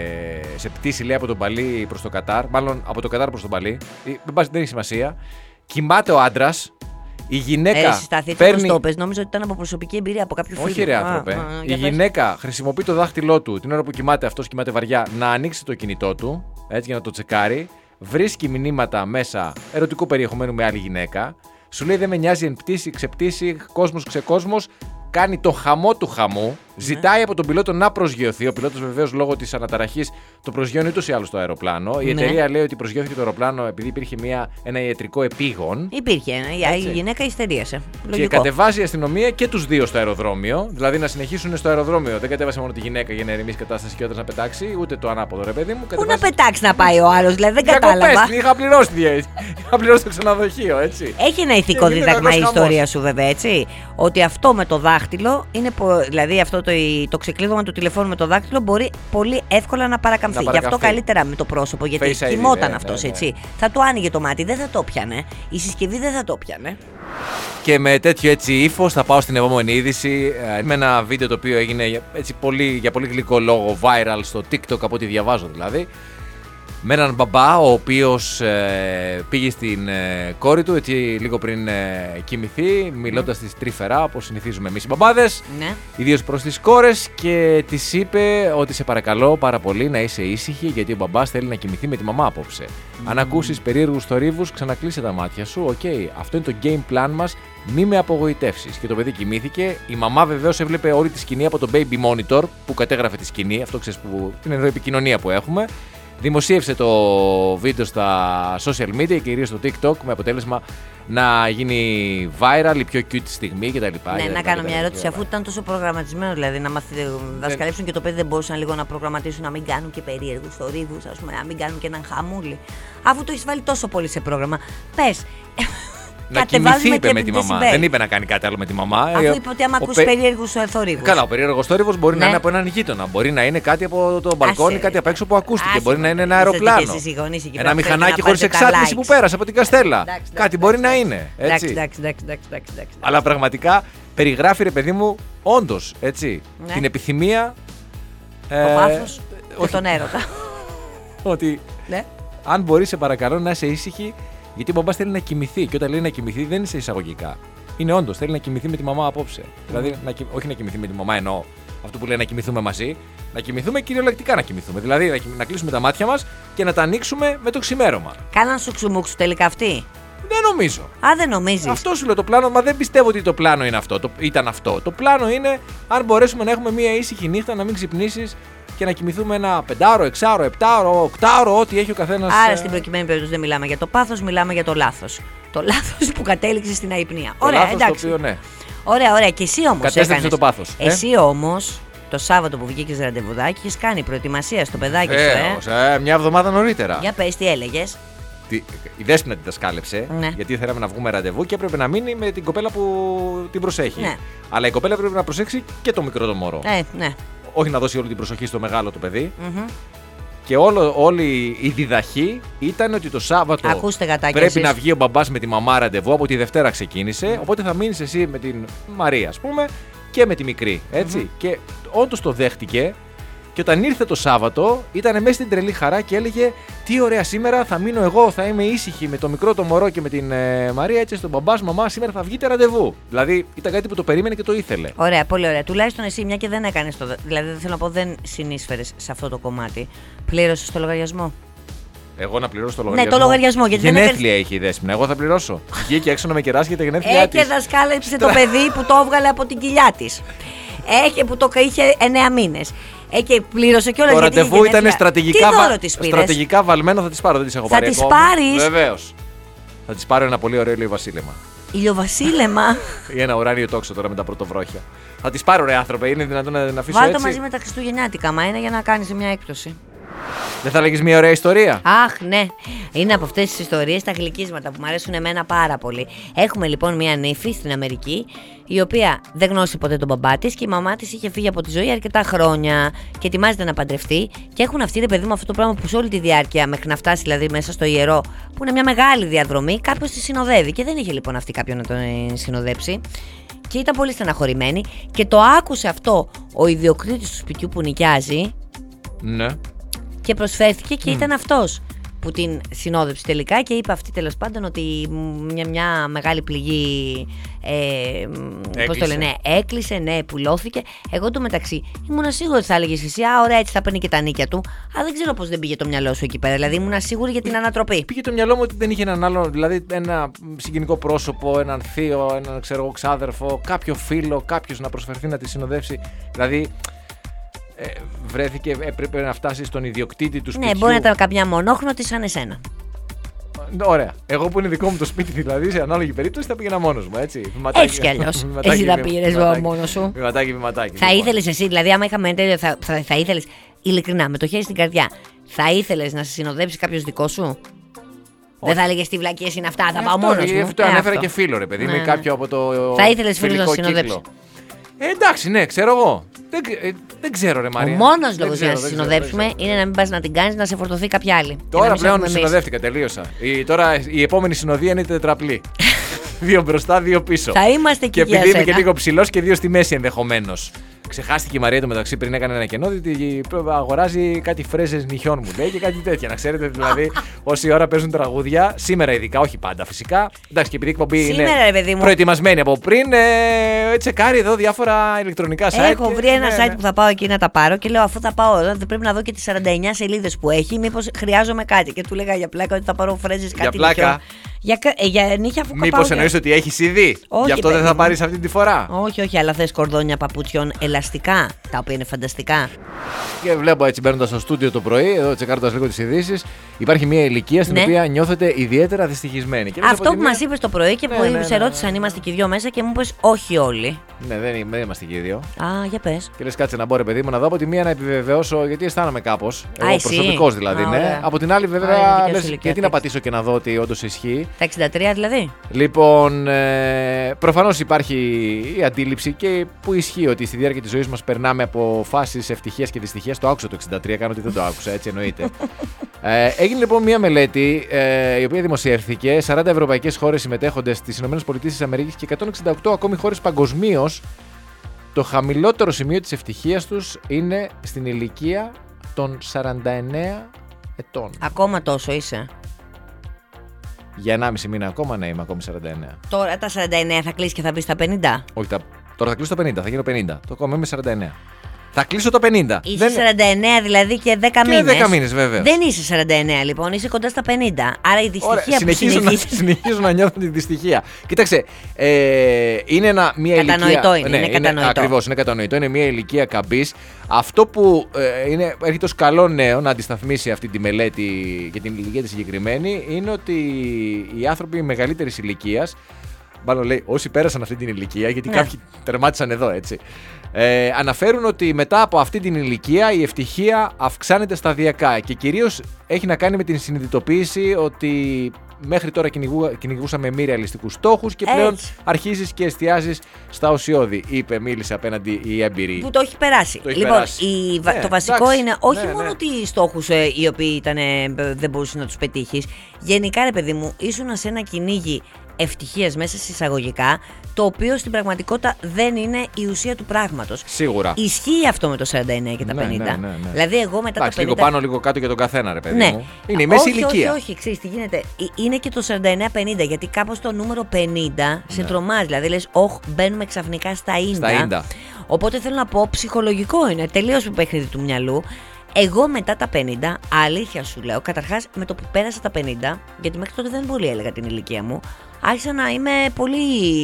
Speaker 3: σε πτήση λέει από τον Παλί προς το Κατάρ. Μάλλον από το Κατάρ προς τον Παλί. Ε, Δεν πας- δεν έχει σημασία. Κοιμάται ο άντρας. Η γυναίκα
Speaker 2: Ε, συσταθεί,
Speaker 3: παίρνει.
Speaker 2: το πες. Νόμιζα ότι ήταν από προσωπική εμπειρία από κάποιο φίλο.
Speaker 3: Όχι, ρε
Speaker 2: Α,
Speaker 3: άνθρωπε.
Speaker 2: α,
Speaker 3: Η
Speaker 2: για πες.
Speaker 3: γυναίκα χρησιμοποιεί το δάχτυλό του την ώρα που κοιμάται, αυτός κοιμάται βαριά, να ανοίξει το κινητό του έτσι για να το τσεκάρει. Βρίσκει μηνύματα μέσα ερωτικού περιεχομένου με άλλη γυναίκα. Σου λέει δεν με νοιάζει εν πτήση, ξεπτήση, κόσμος, ξεκόσμος. Κάνει το χαμό του χαμού. Ζητάει από τον πιλότο να προσγειωθεί. Ο πιλότος βεβαίως λόγω της αναταραχής το προσγειώνει ούτως ή άλλως το αεροπλάνο. Η
Speaker 2: Ναι.
Speaker 3: εταιρεία λέει ότι προσγειώθηκε το αεροπλάνο επειδή υπήρχε μια, ένα ιατρικό επίγον.
Speaker 2: Υπήρχε. Η-
Speaker 3: Έτσι.
Speaker 2: Η γυναίκα ιστερίασε.
Speaker 3: Και
Speaker 2: Λογικό.
Speaker 3: κατεβάζει η αστυνομία και τους δύο στο αεροδρόμιο. Δηλαδή να συνεχίσουν στο αεροδρόμιο. Δεν κατέβασε μόνο τη γυναίκα για να ηρεμήσει η κατάσταση και όταν να πετάξει, ούτε το ανάποδο ρε παιδί μου.
Speaker 2: Πού να
Speaker 3: Κατεβάζει...
Speaker 2: πετάξει να πάει ο άλλο, δηλαδή δεν
Speaker 3: Διακοπές,
Speaker 2: κατάλαβα.
Speaker 3: την είχα πληρώσει, τη- είχα πληρώσει το ξενοδοχείο, έτσι.
Speaker 2: Έχει ένα ηθικό
Speaker 3: Και γίνεται
Speaker 2: δίδαγμα η
Speaker 3: κακός
Speaker 2: ιστορία
Speaker 3: χαμός.
Speaker 2: σου, βέβαια, έτσι. Ότι αυτό με το δάχτυλο, είναι, πο- δηλαδή αυτό το, το ξεκλείδωμα του τηλεφώνου με το δάχτυλο μπορεί πολύ εύκολα να παρακαμφθεί.
Speaker 3: Να
Speaker 2: Γι' αυτό
Speaker 3: παρακαμφθεί.
Speaker 2: καλύτερα με το πρόσωπο, γιατί
Speaker 3: Face άι ντι,
Speaker 2: κοιμόταν
Speaker 3: ναι,
Speaker 2: αυτό,
Speaker 3: ναι, ναι.
Speaker 2: έτσι. Θα του άνοιγε το μάτι, δεν θα το πιανε. Η συσκευή δεν θα το πιανε.
Speaker 3: Και με τέτοιο έτσι ύφος θα πάω στην επόμενη είδηση. ε, Με ένα βίντεο το οποίο έγινε για- έτσι πολύ, για πολύ γλυκό λόγο viral στο TikTok, από ό,τι διαβάζω δηλαδή. Με έναν μπαμπά ο οποίος ε, πήγε στην ε, κόρη του έτσι λίγο πριν ε, κοιμηθεί, μιλώντας της τρυφερά όπως συνηθίζουμε εμείς οι μπαμπάδες.
Speaker 2: Ναι.
Speaker 3: Ιδίως προς τις κόρες και της είπε ότι σε παρακαλώ πάρα πολύ να είσαι ήσυχη γιατί ο μπαμπάς θέλει να κοιμηθεί με τη μαμά απόψε. Αν ακούσεις περίεργους θορύβους ξανακλείσε τα μάτια σου, οκ, αυτό είναι το game plan μας, μη με απογοητεύσεις. Και το παιδί κοιμήθηκε, η μαμά βεβαίως έβλεπε όλη τη σκηνή από το baby monitor που κατέγραφε τη σκηνή, αυτό ξέρεις που την επικοινωνία που έχουμε. Δημοσίευσε το βίντεο στα social media και κυρίως στο TikTok με αποτέλεσμα να γίνει viral η πιο cute στιγμή κτλ.
Speaker 2: Ναι, να κάνω μια ερώτηση, αφού ήταν τόσο προγραμματισμένο, δηλαδή να μάθει, δασκαλέψουν και το παιδί δεν μπορούσαν λίγο να προγραμματίσουν να μην κάνουν και περίεργους θορύβους, ας πούμε, να μην κάνουν και έναν χαμούλι. Αφού το έχει βάλει τόσο πολύ σε πρόγραμμα, πες.
Speaker 3: Να
Speaker 2: κατεβάζουμε
Speaker 3: κοιμηθεί, είπε
Speaker 2: και
Speaker 3: με τη μαμά.
Speaker 2: δεσιμπέλ.
Speaker 3: Δεν είπε να κάνει κάτι άλλο με τη μαμά.
Speaker 2: Αφού
Speaker 3: Ε,
Speaker 2: είπε ότι άμα
Speaker 3: ο
Speaker 2: ακούς
Speaker 3: πε-
Speaker 2: περίεργους θορύβους.
Speaker 3: Καλά, ο περίεργο θόρυβο μπορεί
Speaker 2: Ναι.
Speaker 3: να είναι από έναν γείτονα. Μπορεί να είναι κάτι από το μπαλκόνι,
Speaker 2: Άσε,
Speaker 3: κάτι απ' έξω που ακούστηκε.
Speaker 2: άσε,
Speaker 3: Μπορεί να είναι ένα
Speaker 2: είσαστε
Speaker 3: αεροπλάνο.
Speaker 2: και εσείς οι γονείς εκεί
Speaker 3: Ένα
Speaker 2: πέρα,
Speaker 3: μηχανάκι
Speaker 2: θέλετε να
Speaker 3: χωρί
Speaker 2: πάρετε τα
Speaker 3: εξάρτηση
Speaker 2: likes.
Speaker 3: που πέρασε από την Καστέλα.
Speaker 2: Εντάξει, εντάξει,
Speaker 3: Κάτι
Speaker 2: εντάξει,
Speaker 3: μπορεί να
Speaker 2: εντάξει.
Speaker 3: είναι.
Speaker 2: Εντάξει,
Speaker 3: Έτσι.
Speaker 2: εντάξει, εντάξει, εντάξει, εντάξει, εντάξει.
Speaker 3: Αλλά πραγματικά περιγράφει ρε παιδί μου, όντω έτσι.
Speaker 2: Ναι.
Speaker 3: Την επιθυμία
Speaker 2: Το πάθος και τον έρωτα.
Speaker 3: Ότι
Speaker 2: Ναι.
Speaker 3: αν μπορεί, σε παρακαλώ, να είσαι ήσυχη, γιατί ο μπαμπάς θέλει να κοιμηθεί. Και όταν λέει να κοιμηθεί, δεν είναι σε εισαγωγικά. Είναι όντως, θέλει να κοιμηθεί με τη μαμά απόψε. Δηλαδή, να, κοι- όχι να κοιμηθεί με τη μαμά, εννοώ αυτό που λέει να κοιμηθούμε μαζί. Να κοιμηθούμε κυριολεκτικά να κοιμηθούμε. Δηλαδή, να, κοι- να κλείσουμε τα μάτια μας και να τα ανοίξουμε με το ξημέρωμα.
Speaker 2: Κάναν σουξουμούξου τελικά αυτοί.
Speaker 3: Δεν νομίζω.
Speaker 2: Α, δεν νομίζεις.
Speaker 3: Αυτό σου λέω το πλάνο, μα δεν πιστεύω ότι το πλάνο είναι αυτό. Το, ήταν αυτό. Το πλάνο είναι αν μπορέσουμε να έχουμε μια ήσυχη νύχτα, να μην ξυπνήσεις και να κοιμηθούμε ένα πεντάωρο, εξάωρο, επτάωρο, οκτάωρο, ό,τι έχει ο καθένας.
Speaker 2: Άρα στην προκειμένη περίπτωση δεν μιλάμε για το πάθος, μιλάμε για το λάθος. Το λάθος που κατέληξε στην αϊπνία.
Speaker 3: Το
Speaker 2: Ωραία,
Speaker 3: λάθος
Speaker 2: εντάξει.
Speaker 3: Το οποίο, ναι.
Speaker 2: Ωραία, ωραία. Και εσύ όμως
Speaker 3: Κατέστρεψε
Speaker 2: έκανες.
Speaker 3: το πάθος, ε?
Speaker 2: Εσύ όμως το Σάββατο που βγήκες ραντεβουδάκι είχες κάνει προετοιμασία στο παιδάκι σου, ε.
Speaker 3: Βεβαίως, ε, μια εβδομάδα νωρίτερα.
Speaker 2: Για πες, τι έλεγες.
Speaker 3: Τι, η Δέσποινα την τα σκάλεψε,
Speaker 2: Ναι.
Speaker 3: γιατί θέλαμε να βγούμε ραντεβού και έπρεπε να μείνει με την κοπέλα που την προσέχει.
Speaker 2: Ναι.
Speaker 3: Αλλά η κοπέλα πρέπει να προσέξει και το μικρό το μωρό.
Speaker 2: Ε, ναι.
Speaker 3: Όχι να δώσει όλη την προσοχή στο μεγάλο το παιδί.
Speaker 2: Μμμ.
Speaker 3: Και όλο, όλη η διδαχή ήταν ότι το Σάββατο
Speaker 2: Ακούστε, γατάκια,
Speaker 3: πρέπει
Speaker 2: εσείς.
Speaker 3: να βγει ο μπαμπάς με τη μαμά ραντεβού. Από τη Δευτέρα ξεκίνησε. Οπότε θα μείνεις εσύ με την Μαρία, ας πούμε, και με τη μικρή. Έτσι. Και όντως το δέχτηκε. Και όταν ήρθε το Σάββατο, ήταν μέσα στην τρελή χαρά και έλεγε: Τι ωραία, σήμερα θα μείνω εγώ, θα είμαι ήσυχη με το μικρό το μωρό και με την ε, Μαρία. Έτσι, στον μπαμπάς, μαμά, σήμερα θα βγείτε ραντεβού. Δηλαδή, ήταν κάτι που το περίμενε και το ήθελε.
Speaker 2: Ωραία, πολύ ωραία. Τουλάχιστον εσύ, μια και δεν έκανε το. Δηλαδή, δεν θέλω να πω, δεν συνείσφερε σε αυτό το κομμάτι. Πλήρωσε το λογαριασμό.
Speaker 3: Εγώ να πληρώσω το
Speaker 2: Ναι,
Speaker 3: λογαριασμό.
Speaker 2: το λογαριασμό, γιατί δεν
Speaker 3: γενέθλια έχει η Δέσποινα. Εγώ θα πληρώσω. Βγήκε έξω να με κεράσει για τα γενέθλιά
Speaker 2: Ε,
Speaker 3: της.
Speaker 2: και δασκάλεψε το παιδί που το έβγαλε από την κοιλιά τη. Έχει που το είχε εννέα μήνες. Ε, και πλήρωσε κιόλας.
Speaker 3: Το
Speaker 2: γιατί
Speaker 3: ραντεβού
Speaker 2: είχε
Speaker 3: ήταν
Speaker 2: γενέθλια.
Speaker 3: στρατηγικά,
Speaker 2: Τι
Speaker 3: βα...
Speaker 2: δώρο της πήρες?
Speaker 3: στρατηγικά βαλμένο, θα τις πάρω, δεν τις έχω
Speaker 2: Θα
Speaker 3: πάρει
Speaker 2: τις
Speaker 3: ακόμα.
Speaker 2: πάρεις?
Speaker 3: Βεβαίως. Θα τις πάρω ένα πολύ ωραίο ηλιοβασίλεμα.
Speaker 2: Ηλιοβασίλεμα.
Speaker 3: Ή ένα ουράνιο τόξο τώρα με τα πρωτοβρόχια. Θα τις πάρω, ρε άνθρωπε, είναι δυνατόν να, να αφήσω
Speaker 2: Βάλ' το
Speaker 3: έτσι.
Speaker 2: μαζί με τα Χριστουγεννιάτικα, μα είναι για να κάνεις μια έκπτωση.
Speaker 3: Δεν θα λέγεις μια ωραία ιστορία.
Speaker 2: Αχ, ναι. Είναι από αυτές τις ιστορίες τα γλυκίσματα που μου αρέσουν εμένα πάρα πολύ. Έχουμε λοιπόν μια νύφη στην Αμερική, η οποία δεν γνώρισε ποτέ τον μπαμπά της και η μαμά της είχε φύγει από τη ζωή αρκετά χρόνια και ετοιμάζεται να παντρευτεί. Και έχουν αυτή, ρε παιδί μου, αυτό το πράγμα που σε όλη τη διάρκεια, μέχρι να φτάσει δηλαδή μέσα στο ιερό, που είναι μια μεγάλη διαδρομή, κάποιος τη συνοδεύει. Και δεν είχε λοιπόν αυτή κάποιον να τον συνοδέψει. Και ήταν πολύ στεναχωρημένη και το άκουσε αυτό ο ιδιοκτήτης του σπιτιού που νοικιάζει.
Speaker 3: Ναι.
Speaker 2: Και προσφέρθηκε και ήταν αυτός που την συνόδεψε τελικά και είπε αυτή τέλος πάντων ότι μια, μια μεγάλη πληγή ε, πώς το λένε, έκλεισε, ναι, πουλώθηκε. Εγώ το μεταξύ ήμουν σίγουρη ότι θα έλεγες εσύ, α, ωραία, έτσι θα παίρνει και τα νίκια του. Αλλά δεν ξέρω πώς δεν πήγε το μυαλό σου εκεί πέρα. Δηλαδή ήμουν σίγουρη για την ανατροπή.
Speaker 3: Πήγε το μυαλό μου ότι δεν είχε έναν άλλο, δηλαδή ένα συγγενικό πρόσωπο, έναν θείο, έναν ξέρω εγώ ξάδερφο, κάποιο φίλο, κάποιο να προσφερθεί να τη συνοδεύσει. Δηλαδή. Ε, βρέθηκε, έπρεπε να φτάσει στον ιδιοκτήτη του σπιτιού.
Speaker 2: Ναι, μπορεί να ήταν κάποια μονόχρωτη σαν εσένα.
Speaker 3: Ωραία. Εγώ που είναι δικό μου το σπίτι, δηλαδή, σε ανάλογη περίπτωση θα πήγαινα μόνος μου, έτσι. Βηματάκι,
Speaker 2: Έτσι κι αλλιώς.
Speaker 3: βηματάκι,
Speaker 2: Εσύ θα
Speaker 3: βημα-
Speaker 2: πήγαινες
Speaker 3: βηματάκι,
Speaker 2: μόνος σου.
Speaker 3: Βηματάκι, βηματάκι.
Speaker 2: Θα
Speaker 3: λοιπόν.
Speaker 2: ήθελες εσύ, δηλαδή, άμα είχαμε ένα τέτοιο, θα, θα, θα ήθελες, ειλικρινά, με το χέρι στην καρδιά, θα ήθελες να σε συνοδέψει κάποιος δικό σου? Δεν θα έλεγες τι βλακίες είναι αυτά, θα
Speaker 3: Ε,
Speaker 2: πάω
Speaker 3: αυτό,
Speaker 2: μόνος
Speaker 3: ε,
Speaker 2: μου.
Speaker 3: Αυτό
Speaker 2: Ε,
Speaker 3: ανέφερα
Speaker 2: αυτό.
Speaker 3: και φίλο, ρε παιδί.
Speaker 2: Ναι,
Speaker 3: με
Speaker 2: ναι.
Speaker 3: κάποιο από το.
Speaker 2: Θα ήθελες φίλο να
Speaker 3: φιλικό
Speaker 2: σε συνοδέψει.
Speaker 3: κύκλο. Ε, εντάξει, ναι, ξέρω εγώ. Δεν, ε, δεν ξέρω, ρε
Speaker 2: Ο
Speaker 3: Μαρία.
Speaker 2: μόνος
Speaker 3: Δεν
Speaker 2: λόγος για
Speaker 3: ξέρω,
Speaker 2: να σε
Speaker 3: δεν ξέρω,
Speaker 2: συνοδέψουμε
Speaker 3: δεν ξέρω.
Speaker 2: είναι να μην πας να την κάνεις, να σε φορτωθεί κάποια άλλη. Και να
Speaker 3: Τώρα
Speaker 2: μην σε
Speaker 3: πλέον
Speaker 2: έχουμε εμείς.
Speaker 3: συνοδεύτηκα, τελείωσα. Η, τώρα η επόμενη συνοδεία είναι τετραπλή. Δύο μπροστά, δύο πίσω.
Speaker 2: Θα είμαστε εκεί
Speaker 3: Και
Speaker 2: για
Speaker 3: επειδή είμαι και
Speaker 2: σένα.
Speaker 3: λίγο ψηλό και δύο στη μέση ενδεχομένω. Ξεχάστηκε η Μαρία το μεταξύ πριν έκανε ένα κενό, ότι αγοράζει κάτι φρέζες νυχιών μου λέει και κάτι τέτοια. Να ξέρετε δηλαδή, όση ώρα παίζουν τραγούδια, σήμερα ειδικά, όχι πάντα φυσικά. Εντάξει, και επειδή η εκπομπή
Speaker 2: Σήμερα,
Speaker 3: είναι
Speaker 2: ρε παιδί μου.
Speaker 3: προετοιμασμένη από πριν, ε, τσεκάρει εδώ διάφορα ηλεκτρονικά site.
Speaker 2: Έχω
Speaker 3: και-
Speaker 2: βρει ένα
Speaker 3: ναι,
Speaker 2: site
Speaker 3: ναι.
Speaker 2: που θα πάω εκεί να τα πάρω και λέω αφού θα πάω εδώ, δεν πρέπει να δω και τις σαράντα εννέα σελίδες που έχει. Μήπως χρειάζομαι κάτι. Και του λέγα για πλάκα ότι θα πάρω φρέζες
Speaker 3: Για
Speaker 2: κάτι
Speaker 3: πλάκα.
Speaker 2: νυχιών. Για, κα- ε, για νύχια αφού
Speaker 3: Μήπως
Speaker 2: καπάω.
Speaker 3: εννοείς ότι έχεις ήδη.
Speaker 2: Όχι,
Speaker 3: Γι' αυτό δεν
Speaker 2: παιδί
Speaker 3: θα
Speaker 2: μου.
Speaker 3: πάρεις αυτή τη φορά.
Speaker 2: Όχι, όχι, αλλά θες κορδόνια παπούτσιων ελαστικά, τα οποία είναι φανταστικά.
Speaker 3: Και βλέπω έτσι μπαίνοντας στο στούντιο το πρωί, εδώ τσεκάροντας λίγο τις ειδήσεις, υπάρχει μια ηλικία στην
Speaker 2: Ναι.
Speaker 3: οποία νιώθετε ιδιαίτερα δυστυχισμένοι. Και λες
Speaker 2: Αυτό
Speaker 3: από
Speaker 2: που
Speaker 3: τη μία-
Speaker 2: μας είπες το πρωί και
Speaker 3: Ναι,
Speaker 2: που
Speaker 3: ναι, ναι,
Speaker 2: σε
Speaker 3: ναι.
Speaker 2: ρώτησα αν είμαστε και οι δυο μέσα και μου είπες όχι όλοι.
Speaker 3: Ναι, δεν, είμαι- δεν είμαστε και οι δύο.
Speaker 2: Α, για πες.
Speaker 3: Και λες κάτσε να μπω ρε παιδί μου να δω από τη μία να επιβεβαιώσω γιατί αισθάνομαι κάπως. Εγώ
Speaker 2: εσύ.
Speaker 3: προσωπικός δηλαδή,
Speaker 2: Α,
Speaker 3: ναι.
Speaker 2: ωραία.
Speaker 3: Από την άλλη
Speaker 2: Α, είναι
Speaker 3: βέβαια
Speaker 2: δικιά σου
Speaker 3: λες
Speaker 2: ηλικία,
Speaker 3: γιατί να
Speaker 2: εντάξει.
Speaker 3: πατήσω και να δω ότι όντως ισχύει.
Speaker 2: Τα εξήντα τρία δηλαδή.
Speaker 3: Λοιπόν, ε, προφανώς υπάρχει η αντίληψη και που ισχύει ότι στη διάρκεια της ζωής μας περνάμε από φάσεις ευτυχίας και δυστυχίας. Το άκουσα το εξήντα τρία, κάνω ότι δεν το άκουσα, έτσι εννοείται. ε, έγινε λοιπόν μια μελέτη ε, η οποία δημοσιεύθηκε. σαράντα ευρωπαϊκές χώρες συμμετέχοντες στις ΗΠΑ και εκατόν εξήντα οκτώ ακόμη χώρες παγκοσμίως το χαμηλότερο σημείο της ευτυχίας τους είναι στην ηλικία των σαράντα εννέα ετών.
Speaker 2: Ακόμα τόσο είσαι.
Speaker 3: Για ενάμιση μήνα ακόμα, ναι, είμαι ακόμη σαράντα εννέα.
Speaker 2: Τώρα τα σαράντα εννέα θα κλείσει και θα μπει στα πενήντα.
Speaker 3: Όχι, τα... τώρα θα κλείσω το πενήντα, θα γίνω πενήντα. Το ακόμα είμαι σαράντα εννέα. Θα κλείσω το πενήντα.
Speaker 2: Είσαι
Speaker 3: Δεν...
Speaker 2: σαράντα εννέα δηλαδή και δέκα
Speaker 3: και
Speaker 2: μήνες.
Speaker 3: δέκα μήνες, βέβαια.
Speaker 2: Δεν είσαι σαράντα εννέα λοιπόν, είσαι κοντά στα πενήντα. Άρα η δυστυχία
Speaker 3: Ωραία,
Speaker 2: που
Speaker 3: συνεχίζω, να,
Speaker 2: συνεχίζει.
Speaker 3: συνεχίζω να νιώθω τη δυστυχία. Κοίταξε, ε, είναι ένα, μια
Speaker 2: Κατανοητό
Speaker 3: ηλικία.
Speaker 2: είναι,
Speaker 3: ναι,
Speaker 2: είναι κατανοητό.
Speaker 3: Ακριβώς, είναι κατανοητό. Είναι μια ηλικία καμπής. Αυτό που ε, είναι, έρχεται ως καλό νέο να αντισταθμίσει αυτή τη μελέτη και την ηλικία τη συγκεκριμένη είναι ότι οι άνθρωποι μεγαλύτερης ηλικίας, μάλλον λέει όσοι πέρασαν αυτή την ηλικία, γιατί
Speaker 2: Ναι.
Speaker 3: κάποιοι τερμάτισαν εδώ, έτσι. Ε, αναφέρουν ότι μετά από αυτή την ηλικία η ευτυχία αυξάνεται σταδιακά και κυρίως έχει να κάνει με την συνειδητοποίηση ότι μέχρι τώρα κυνηγού, κυνηγούσαμε μη ρεαλιστικούς στόχους και πλέον
Speaker 2: Έτσι.
Speaker 3: αρχίζεις και εστιάζεις στα ουσιώδη, είπε, μίλησε απέναντι η έμπειρη.
Speaker 2: Που το έχει περάσει.
Speaker 3: Το έχει
Speaker 2: λοιπόν,
Speaker 3: περάσει.
Speaker 2: η, βα-
Speaker 3: Ναι,
Speaker 2: το βασικό
Speaker 3: εντάξει.
Speaker 2: είναι όχι
Speaker 3: Ναι,
Speaker 2: μόνο
Speaker 3: ναι.
Speaker 2: ότι οι στόχους ε, οι οποίοι ήταν, ε, δεν μπορούσες να τους πετύχεις. Γενικά, ρε παιδί μου, ήσουν σε ένα κυνήγι ευτυχίας μέσα σε εισαγωγικά, το οποίο στην πραγματικότητα δεν είναι η ουσία του πράγματος.
Speaker 3: Σίγουρα.
Speaker 2: Ισχύει αυτό με το σαράντα εννέα και τα
Speaker 3: Ναι,
Speaker 2: πενήντα.
Speaker 3: ναι, ναι, ναι.
Speaker 2: Δηλαδή, εγώ μετά
Speaker 3: Εντάξει,
Speaker 2: το πενήντα.
Speaker 3: λίγο πάνω, λίγο κάτω για τον καθένα, ρε παιδί
Speaker 2: Ναι.
Speaker 3: μου. Είναι η μέση
Speaker 2: όχι,
Speaker 3: ηλικία.
Speaker 2: Όχι, όχι, ξέρεις τι γίνεται. Ε, Είναι και το σαράντα εννέα πενήντα, γιατί κάπως το νούμερο πενήντα σε
Speaker 3: Ναι.
Speaker 2: τρομάζει. Δηλαδή, λες, όχ, μπαίνουμε ξαφνικά στα ίντα.
Speaker 3: Στα ίντα.
Speaker 2: Οπότε θέλω να πω, ψυχολογικό είναι, τελείως παιχνίδι του μυαλού. Εγώ μετά τα πενήντα, αλήθεια σου λέω, καταρχάς με το που πέρασα τα πενήντα, γιατί μέχρι τότε δεν πολύ έλεγα την ηλικία μου, άρχισα να είμαι πολύ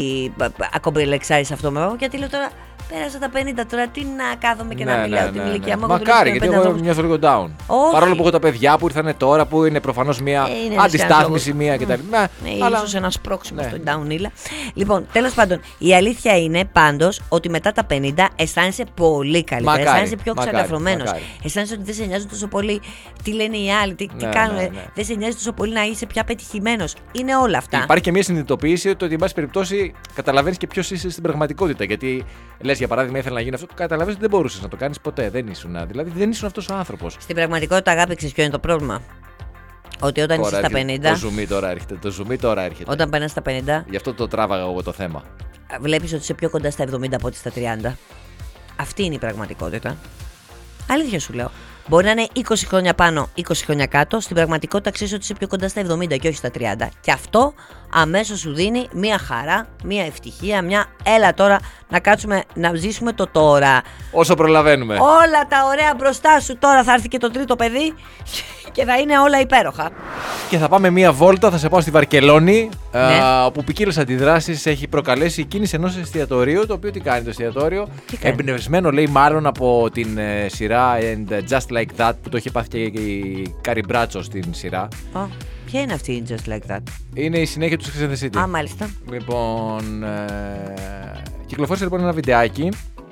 Speaker 2: ακομπριλεξάρη σε αυτό με βάβο, γιατί λέω τώρα πέρασα τα πενήντα, τώρα τι να κάθομαι και
Speaker 3: Ναι,
Speaker 2: να
Speaker 3: ναι,
Speaker 2: μιλάω
Speaker 3: ναι,
Speaker 2: την
Speaker 3: ναι.
Speaker 2: ηλικία μου.
Speaker 3: Μακάρι, γιατί εγώ νιώθω λίγο down.
Speaker 2: Όχι.
Speaker 3: Παρόλο που έχω τα παιδιά που ήρθαν τώρα, που είναι προφανώς μια
Speaker 2: Ε, είναι ένας
Speaker 3: αντιστάθμιση,
Speaker 2: λόγος.
Speaker 3: μια κτλ.
Speaker 2: Ναι,
Speaker 3: Αλλά...
Speaker 2: ίσως ένα σπρώξιμο
Speaker 3: Ναι.
Speaker 2: στο downhill. Λοιπόν, τέλος πάντων, η αλήθεια είναι πάντως ότι μετά τα πενήντα αισθάνεσαι πολύ καλύτερα.
Speaker 3: Μακάρι,
Speaker 2: Αισθάνεσαι πιο
Speaker 3: μακάρι,
Speaker 2: ξανταφρωμένος.
Speaker 3: μακάρι.
Speaker 2: Αισθάνεσαι ότι δεν σε νοιάζουν τόσο πολύ τι λένε οι άλλοι, τι, τι
Speaker 3: Ναι,
Speaker 2: κάνουν.
Speaker 3: ναι, ναι.
Speaker 2: Δεν σε νοιάζει τόσο πολύ να είσαι πια πετυχημένος. Είναι όλα αυτά.
Speaker 3: Υπάρχει και μια συνειδητοποίηση ότι, εν πάση περιπτώσει, καταλαβαίνει και ποιο είσαι στην πραγματικότητα. Γιατί λες, για παράδειγμα, ήθελα να γίνει αυτό, καταλαβαίνει ότι δεν μπορούσε να το κάνει ποτέ. Δεν ήσουν. Δηλαδή, δεν ήσουν αυτό ο άνθρωπο.
Speaker 2: Στην πραγματικότητα, αγάπη, ξέρεις ποιο είναι το πρόβλημα. Ότι όταν είσαι στα πενήντα,
Speaker 3: Το ζουμί τώρα έρχεται. Το ζουμί τώρα έρχεται.
Speaker 2: όταν περνάς στα πενήντα,
Speaker 3: Γι' αυτό το τράβαγα εγώ το θέμα.
Speaker 2: βλέπεις ότι είσαι πιο κοντά στα εβδομήντα από ότι στα τριάντα. Αυτή είναι η πραγματικότητα. Αλήθεια σου λέω. Μπορεί να είναι είκοσι χρόνια πάνω, είκοσι χρόνια κάτω. Στην πραγματικότητα ξέρεις ότι είσαι πιο κοντά στα εβδομήντα και όχι στα τριάντα. Και αυτό αμέσως σου δίνει μία χαρά, μία ευτυχία, μία έλα τώρα να κάτσουμε να ζήσουμε το τώρα.
Speaker 3: Όσο προλαβαίνουμε.
Speaker 2: Όλα τα ωραία μπροστά σου. Τώρα θα έρθει και το τρίτο παιδί και θα είναι όλα υπέροχα.
Speaker 3: Και θα πάμε μία βόλτα, θα σε πάω στη Βαρκελόνη,
Speaker 2: Ναι.
Speaker 3: α, όπου ποικίλες αντιδράσεις έχει προκαλέσει η κίνηση ενός εστιατορίου, το οποίο τι κάνει το εστιατόριο.
Speaker 2: Τι κάνει?
Speaker 3: Εμπνευσμένο, λέει, μάλλον από την ε, σειρά And Just Like That, που το είχε πάθει και η Κάρι Μπράτσο στην σειρά.
Speaker 2: Ω, ποια είναι αυτή η Just Like That?
Speaker 3: Είναι η συνέχεια του Sex and the City.
Speaker 2: Α, μάλιστα.
Speaker 3: Λοιπόν, ε, κυκλοφόρησε λοιπόν ένα βιντεάκι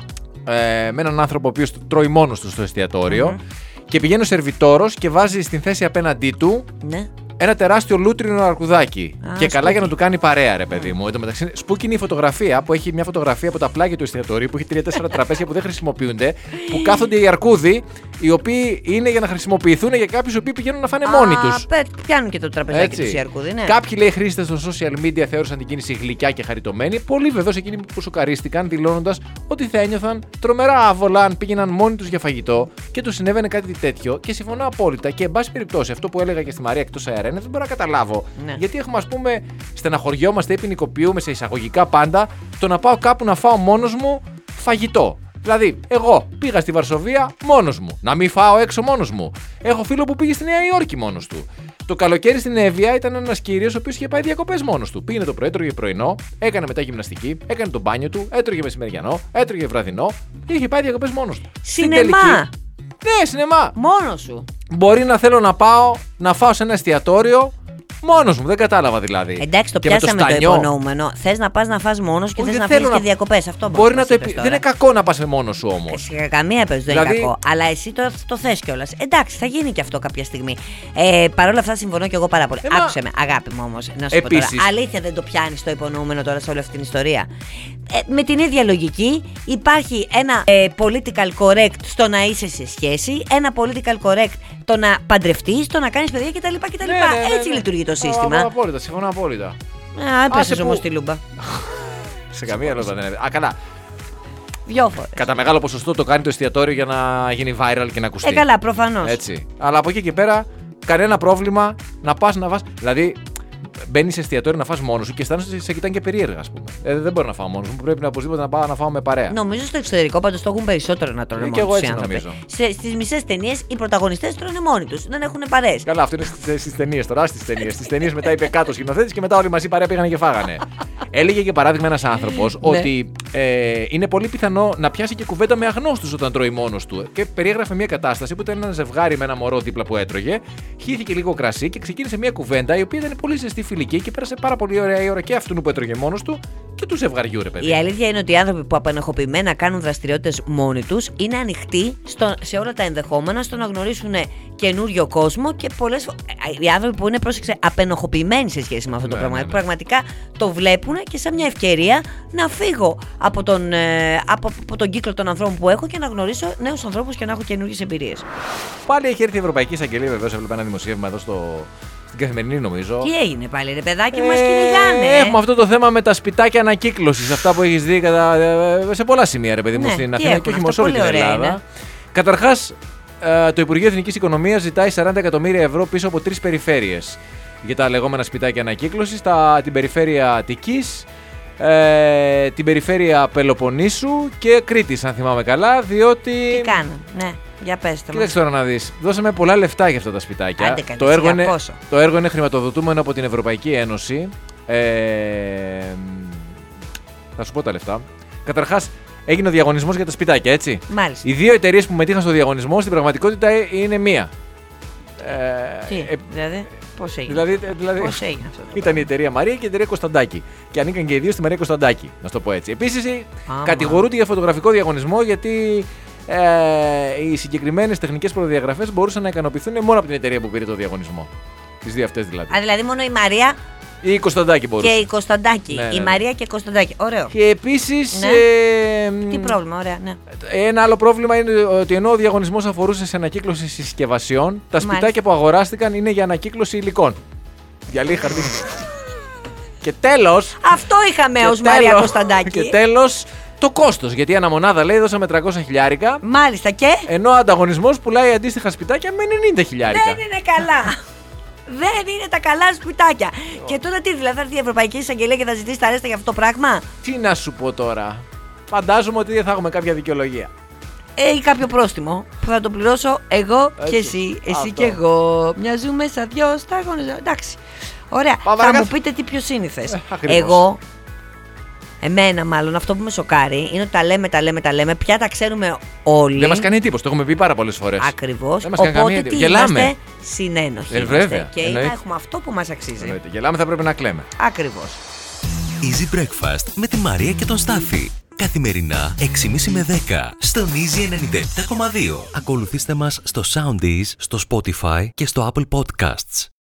Speaker 3: ε, με έναν άνθρωπο ο οποίος τρώει μόνος του στο εστιατοριο και πηγαίνει ο σερβιτόρος και βάζει στην θέση απέναντί του
Speaker 2: Ναι.
Speaker 3: ένα τεράστιο λούτρινο αρκουδάκι.
Speaker 2: Α,
Speaker 3: και καλά
Speaker 2: σπούκι.
Speaker 3: για να του κάνει παρέα, ρε παιδί μου. Εν τω μεταξύ, σπούκι είναι η φωτογραφία που έχει μια φωτογραφία από τα πλάγια του εστιατορίου που έχει τρία-τέσσερα τραπέζια που δεν χρησιμοποιούνται, που κάθονται οι αρκούδοι, οι οποίοι είναι για να χρησιμοποιηθούν για κάποιους οι οποίοι πηγαίνουν να φάνε μόνοι
Speaker 2: Α,
Speaker 3: τους.
Speaker 2: παι- πιάνουν και το τραπεζάκι του οι αρκούδοι, ναι.
Speaker 3: Κάποιοι, λέει, χρήστες των social media θεώρησαν την κίνηση γλυκιά και χαριτωμένη. Πολλοί βεβαίως εκείνοι που σοκαρίστηκαν, δηλώνοντας ότι θα ένιωθαν τρομερά άβολα αν πήγαιναν μόνοι τους για φαγητό και τους συνέβαινε κάτι τέτοιο. Και συμφωνώ απόλυτα. Και εν πάση περιπτώσει, αυτό που έλεγα και στη Μαρία εκτός αέρα είναι δεν μπορώ να καταλάβω.
Speaker 2: Ναι.
Speaker 3: Γιατί έχουμε, ας πούμε, στεναχωριόμαστε ή ποινικοποιούμε σε εισαγωγικά πάντα το να πάω κάπου να φάω μόνος μου φαγητό. Δηλαδή, εγώ πήγα στη Βαρσοβία μόνος μου. Να μην φάω έξω μόνος μου. Έχω φίλο που πήγε στη Νέα Υόρκη μόνος του. Το καλοκαίρι στην Εύβοια ήταν ένας κύριος ο οποίος είχε πάει διακοπές μόνος του. Πήγαινε το πρωί, έτρωγε πρωινό, έκανε μετά γυμναστική, έκανε το μπάνιο του, έτρωγε μεσημεριανό, έτρωγε βραδινό και είχε πάει διακοπές μόνος του. Στην
Speaker 2: Σινεμά.
Speaker 3: τελική- Ναι, σινεμά.
Speaker 2: Μόνο σου.
Speaker 3: Μπορεί να θέλω να πάω να φάω σε ένα εστιατόριο μόνος μου. Δεν κατάλαβα δηλαδή.
Speaker 2: Εντάξει, το
Speaker 3: Και με
Speaker 2: πιάσαμε το,
Speaker 3: στανιό.
Speaker 2: υπονοούμενο. Θες να πας να φας μόνος και
Speaker 3: Όχι,
Speaker 2: θες
Speaker 3: δεν
Speaker 2: να
Speaker 3: θέλω
Speaker 2: φύγεις και
Speaker 3: να-
Speaker 2: διακοπές. Αυτό
Speaker 3: Μπορεί να
Speaker 2: μας
Speaker 3: το
Speaker 2: είπες
Speaker 3: επι...
Speaker 2: τώρα.
Speaker 3: Δεν είναι κακό να πας μόνος σου όμως.
Speaker 2: Σε καμία περίπτωση δεν
Speaker 3: Δηλαδή-
Speaker 2: είναι κακό. Αλλά εσύ τώρα το θες κιόλας. Εντάξει, θα γίνει και αυτό κάποια στιγμή. Ε, Παρ' όλα αυτά συμφωνώ κι εγώ πάρα πολύ.
Speaker 3: Ε, μα-
Speaker 2: Άκουσε με, αγάπη μου όμως, να σου
Speaker 3: Επίσης.
Speaker 2: πω τώρα. Αλήθεια δεν το πιάνεις το υπονοούμενο τώρα σε όλη αυτή την ιστορία. Ε, με την ίδια λογική υπάρχει ένα ε, political correct στο να είσαι σε σχέση, ένα political correct το να παντρευτείς, το να κάνεις παιδιά κτλ. κτλ.
Speaker 3: Ναι, ναι, ναι,
Speaker 2: Έτσι
Speaker 3: ναι.
Speaker 2: λειτουργεί το
Speaker 3: Α,
Speaker 2: σύστημα.
Speaker 3: Απόλυτα, συμφωνώ απόλυτα.
Speaker 2: Α, έπεσες
Speaker 3: Άσε
Speaker 2: όμως
Speaker 3: που-
Speaker 2: τη λούμπα.
Speaker 3: Σε καμία νότα δεν είναι. Α, καλά.
Speaker 2: Δυο φορές.
Speaker 3: Κατά μεγάλο ποσοστό το κάνει το εστιατόριο για να γίνει viral και να ακουστεί.
Speaker 2: Ε, καλά, προφανώς.
Speaker 3: Έτσι. Αλλά από εκεί και πέρα, κανένα πρόβλημα να πας να φας. Δηλαδή, μπαίνεις σε εστιατόριο να φας μόνος σου και αισθάνεσαι ότι σε κοιτάνε και περίεργα, ας πούμε. Ε, δεν μπορώ να φάω μόνος μου. Πρέπει να οπωσδήποτε να πάω να φάω με παρέα.
Speaker 2: Νομίζω στο εξωτερικό πάντως το έχουν περισσότερο να τρώνε
Speaker 3: Ε,
Speaker 2: μόνοι
Speaker 3: και εγώ
Speaker 2: τους οι
Speaker 3: έτσι
Speaker 2: άνθρωποι.
Speaker 3: νομίζω.
Speaker 2: Σε, στις μισές ταινίες οι πρωταγωνιστές τρώνε μόνοι τους. Δεν έχουν παρέες.
Speaker 3: Καλά, αυτό είναι στις, στις ταινίες τώρα. Στις ταινίες. Στις ταινίες μετά είπε κάτω σκηνοθέτης και μετά όλοι μαζί παρέα πήγανε και φάγανε. Έλεγε για παράδειγμα ένας άνθρωπος ότι ε, είναι πολύ πιθανό να πιάσει και κουβέντα με αγνώστους όταν τρώει μόνος του. Και περιέγραφε μια κατάσταση που ήταν ένα ζευγάρι με ένα μωρό δίπλα που έτρωγε. Χύθηκε λίγο κρασί και ξεκίνησε μια κουβέντα η οποία ήταν πολύ ζεστή φιλική και πέρασε πάρα πολύ ωραία η ώρα και αυτού που έτρωγε μόνος του και του ζευγαριού, ρε παιδί.
Speaker 2: Η αλήθεια είναι ότι οι άνθρωποι που απενοχοποιημένα κάνουν δραστηριότητες μόνοι τους είναι ανοιχτοί στο, σε όλα τα ενδεχόμενα, στο να γνωρίσουν καινούριο κόσμο και πολλές φορές. Οι άνθρωποι που είναι, πρόσεξε, απενοχοποιημένοι σε σχέση με αυτό το
Speaker 3: Ναι,
Speaker 2: πράγμα.
Speaker 3: ναι, ναι.
Speaker 2: Πραγματικά το βλέπουν και σαν μια ευκαιρία να φύγω από τον, ε, από, από τον κύκλο των ανθρώπων που έχω και να γνωρίσω νέους ανθρώπους και να έχω καινούριες εμπειρίες.
Speaker 3: Πάλι έχει έρθει η Ευρωπαϊκή Εισαγγελία, βεβαίως. Έβλεπα ένα δημοσίευμα εδώ στο, στην Καθημερινή, νομίζω.
Speaker 2: Τι έγινε πάλι, ρε παιδάκι,
Speaker 3: Ε,
Speaker 2: μας κυνηγάνε.
Speaker 3: Έχουμε αυτό το θέμα με τα σπιτάκια ανακύκλωσης. Αυτά που έχεις δει κατά, ε, σε πολλά σημεία, ρε παιδί μου,
Speaker 2: Ναι,
Speaker 3: στην
Speaker 2: τι
Speaker 3: Αθήνα
Speaker 2: έχουν,
Speaker 3: και όχι μόνο σε
Speaker 2: αυτό
Speaker 3: όλη την
Speaker 2: πολύ ωραία
Speaker 3: Ελλάδα.
Speaker 2: είναι.
Speaker 3: Καταρχάς, ε, το Υπουργείο Εθνικής Οικονομίας ζητάει σαράντα εκατομμύρια ευρώ πίσω από τρεις περιφέρειες για τα λεγόμενα σπιτάκια ανακύκλωσης. Τα, την περιφέρεια Αττικής, ε, την περιφέρεια Πελοποννήσου και Κρήτης, αν θυμάμαι καλά, διότι.
Speaker 2: Τι κάνουν, ναι, για πέστε μας.
Speaker 3: Κοίταξε τώρα να δεις. Δώσαμε πολλά λεφτά για αυτά τα σπιτάκια.
Speaker 2: Άντε καλή,
Speaker 3: το, έργο
Speaker 2: σιγά,
Speaker 3: είναι,
Speaker 2: πόσο?
Speaker 3: το έργο είναι χρηματοδοτούμενο από την Ευρωπαϊκή Ένωση. Ε, θα σου πω τα λεφτά. Καταρχάς, έγινε ο διαγωνισμός για τα σπιτάκια, έτσι.
Speaker 2: Μάλιστα.
Speaker 3: Οι δύο εταιρείες που μετήχαν στο διαγωνισμό στην πραγματικότητα ε, είναι μία. Ε,
Speaker 2: Τι,
Speaker 3: ε,
Speaker 2: δηλαδή, πώς έγινε.
Speaker 3: δηλαδή, δηλαδή
Speaker 2: Πώς έγινε αυτό το
Speaker 3: ήταν η εταιρεία Μαρία και η εταιρεία Κωνσταντάκη. Και ανήκαν και οι δύο στη Μαρία Κωνσταντάκη, να σου το πω έτσι. Επίσης,
Speaker 2: Άμα.
Speaker 3: κατηγορούνται για φωτογραφικό διαγωνισμό γιατί ε, οι συγκεκριμένες τεχνικές προδιαγραφές μπορούσαν να ικανοποιηθούν μόνο από την εταιρεία που πήρε το διαγωνισμό. Τις δύο αυτές δηλαδή.
Speaker 2: Α, δηλαδή μόνο η Μαρία
Speaker 3: Ή η Κωνσταντάκη μπορούσε.
Speaker 2: και η Κωνσταντάκη.
Speaker 3: Ναι, ναι,
Speaker 2: Η
Speaker 3: ναι.
Speaker 2: Μαρία και η Κωνσταντάκη. Ωραίο.
Speaker 3: Και επίσης.
Speaker 2: Ναι.
Speaker 3: Ε,
Speaker 2: Τι πρόβλημα, ωραία, ναι.
Speaker 3: Ένα άλλο πρόβλημα είναι ότι ενώ ο διαγωνισμός αφορούσε σε ανακύκλωση συσκευασιών, τα σπιτάκια
Speaker 2: Μάλιστα.
Speaker 3: που αγοράστηκαν είναι για ανακύκλωση υλικών. Διαλύει χαρτί. Και τέλος.
Speaker 2: Αυτό είχαμε
Speaker 3: και
Speaker 2: ως Μαρία
Speaker 3: τέλος-
Speaker 2: Κωνσταντάκη.
Speaker 3: Και τέλος, το κόστος. Γιατί ένα μονάδα λέει δώσαμε τριακόσια χιλιάρικα,
Speaker 2: Μάλιστα και.
Speaker 3: ενώ ο ανταγωνισμός πουλάει αντίστοιχα σπιτάκια με ενενήντα χιλιάρικα.
Speaker 2: Δεν είναι καλά. Δεν είναι τα καλά σπιτάκια. Και τώρα τι, δηλαδή θα έρθει η Ευρωπαϊκή Εισαγγελία και θα ζητήσει τα ρέστα για αυτό το πράγμα.
Speaker 3: Τι να σου πω τώρα. Φαντάζομαι ότι δεν θα έχουμε κάποια δικαιολογία.
Speaker 2: Ε, ή κάποιο πρόστιμο που θα το πληρώσω εγώ
Speaker 3: Έτσι.
Speaker 2: και εσύ. Εσύ
Speaker 3: Αυτό.
Speaker 2: και εγώ. Μοιάζουμε σαν δυο στάγονες. Εντάξει. Ωραία.
Speaker 3: Πάμε
Speaker 2: θα
Speaker 3: παρακάτω.
Speaker 2: μου πείτε τι πιο σύνηθες.
Speaker 3: Ε, ακριβώς.
Speaker 2: Εγώ. Εμένα, μάλλον, αυτό που με σοκάρει είναι ότι τα λέμε, τα λέμε, τα λέμε. Πια τα ξέρουμε όλοι.
Speaker 3: Δεν μας κάνει εντύπωση, το έχουμε πει πάρα πολλές φορές.
Speaker 2: Ακριβώς.
Speaker 3: Δεν μας κάνει καμία
Speaker 2: Οπότε τι
Speaker 3: εντύπωση. Γελάμε.
Speaker 2: είμαστε, συνένοχοι.
Speaker 3: Ε,
Speaker 2: είμαστε.
Speaker 3: βέβαια.
Speaker 2: Και
Speaker 3: Εννοείται.
Speaker 2: να έχουμε αυτό που μας αξίζει.
Speaker 3: Εννοείται. Γελάμε, θα πρέπει να κλαίμε.
Speaker 2: Ακριβώς.
Speaker 1: Easy Breakfast με τη Μαρία και τον Στάφη. Καθημερινά έξι και τριάντα με δέκα στον Easy ενενήντα επτά κόμμα δύο. Ακολουθήστε μας στο Soundees, στο Spotify και στο Apple Podcasts.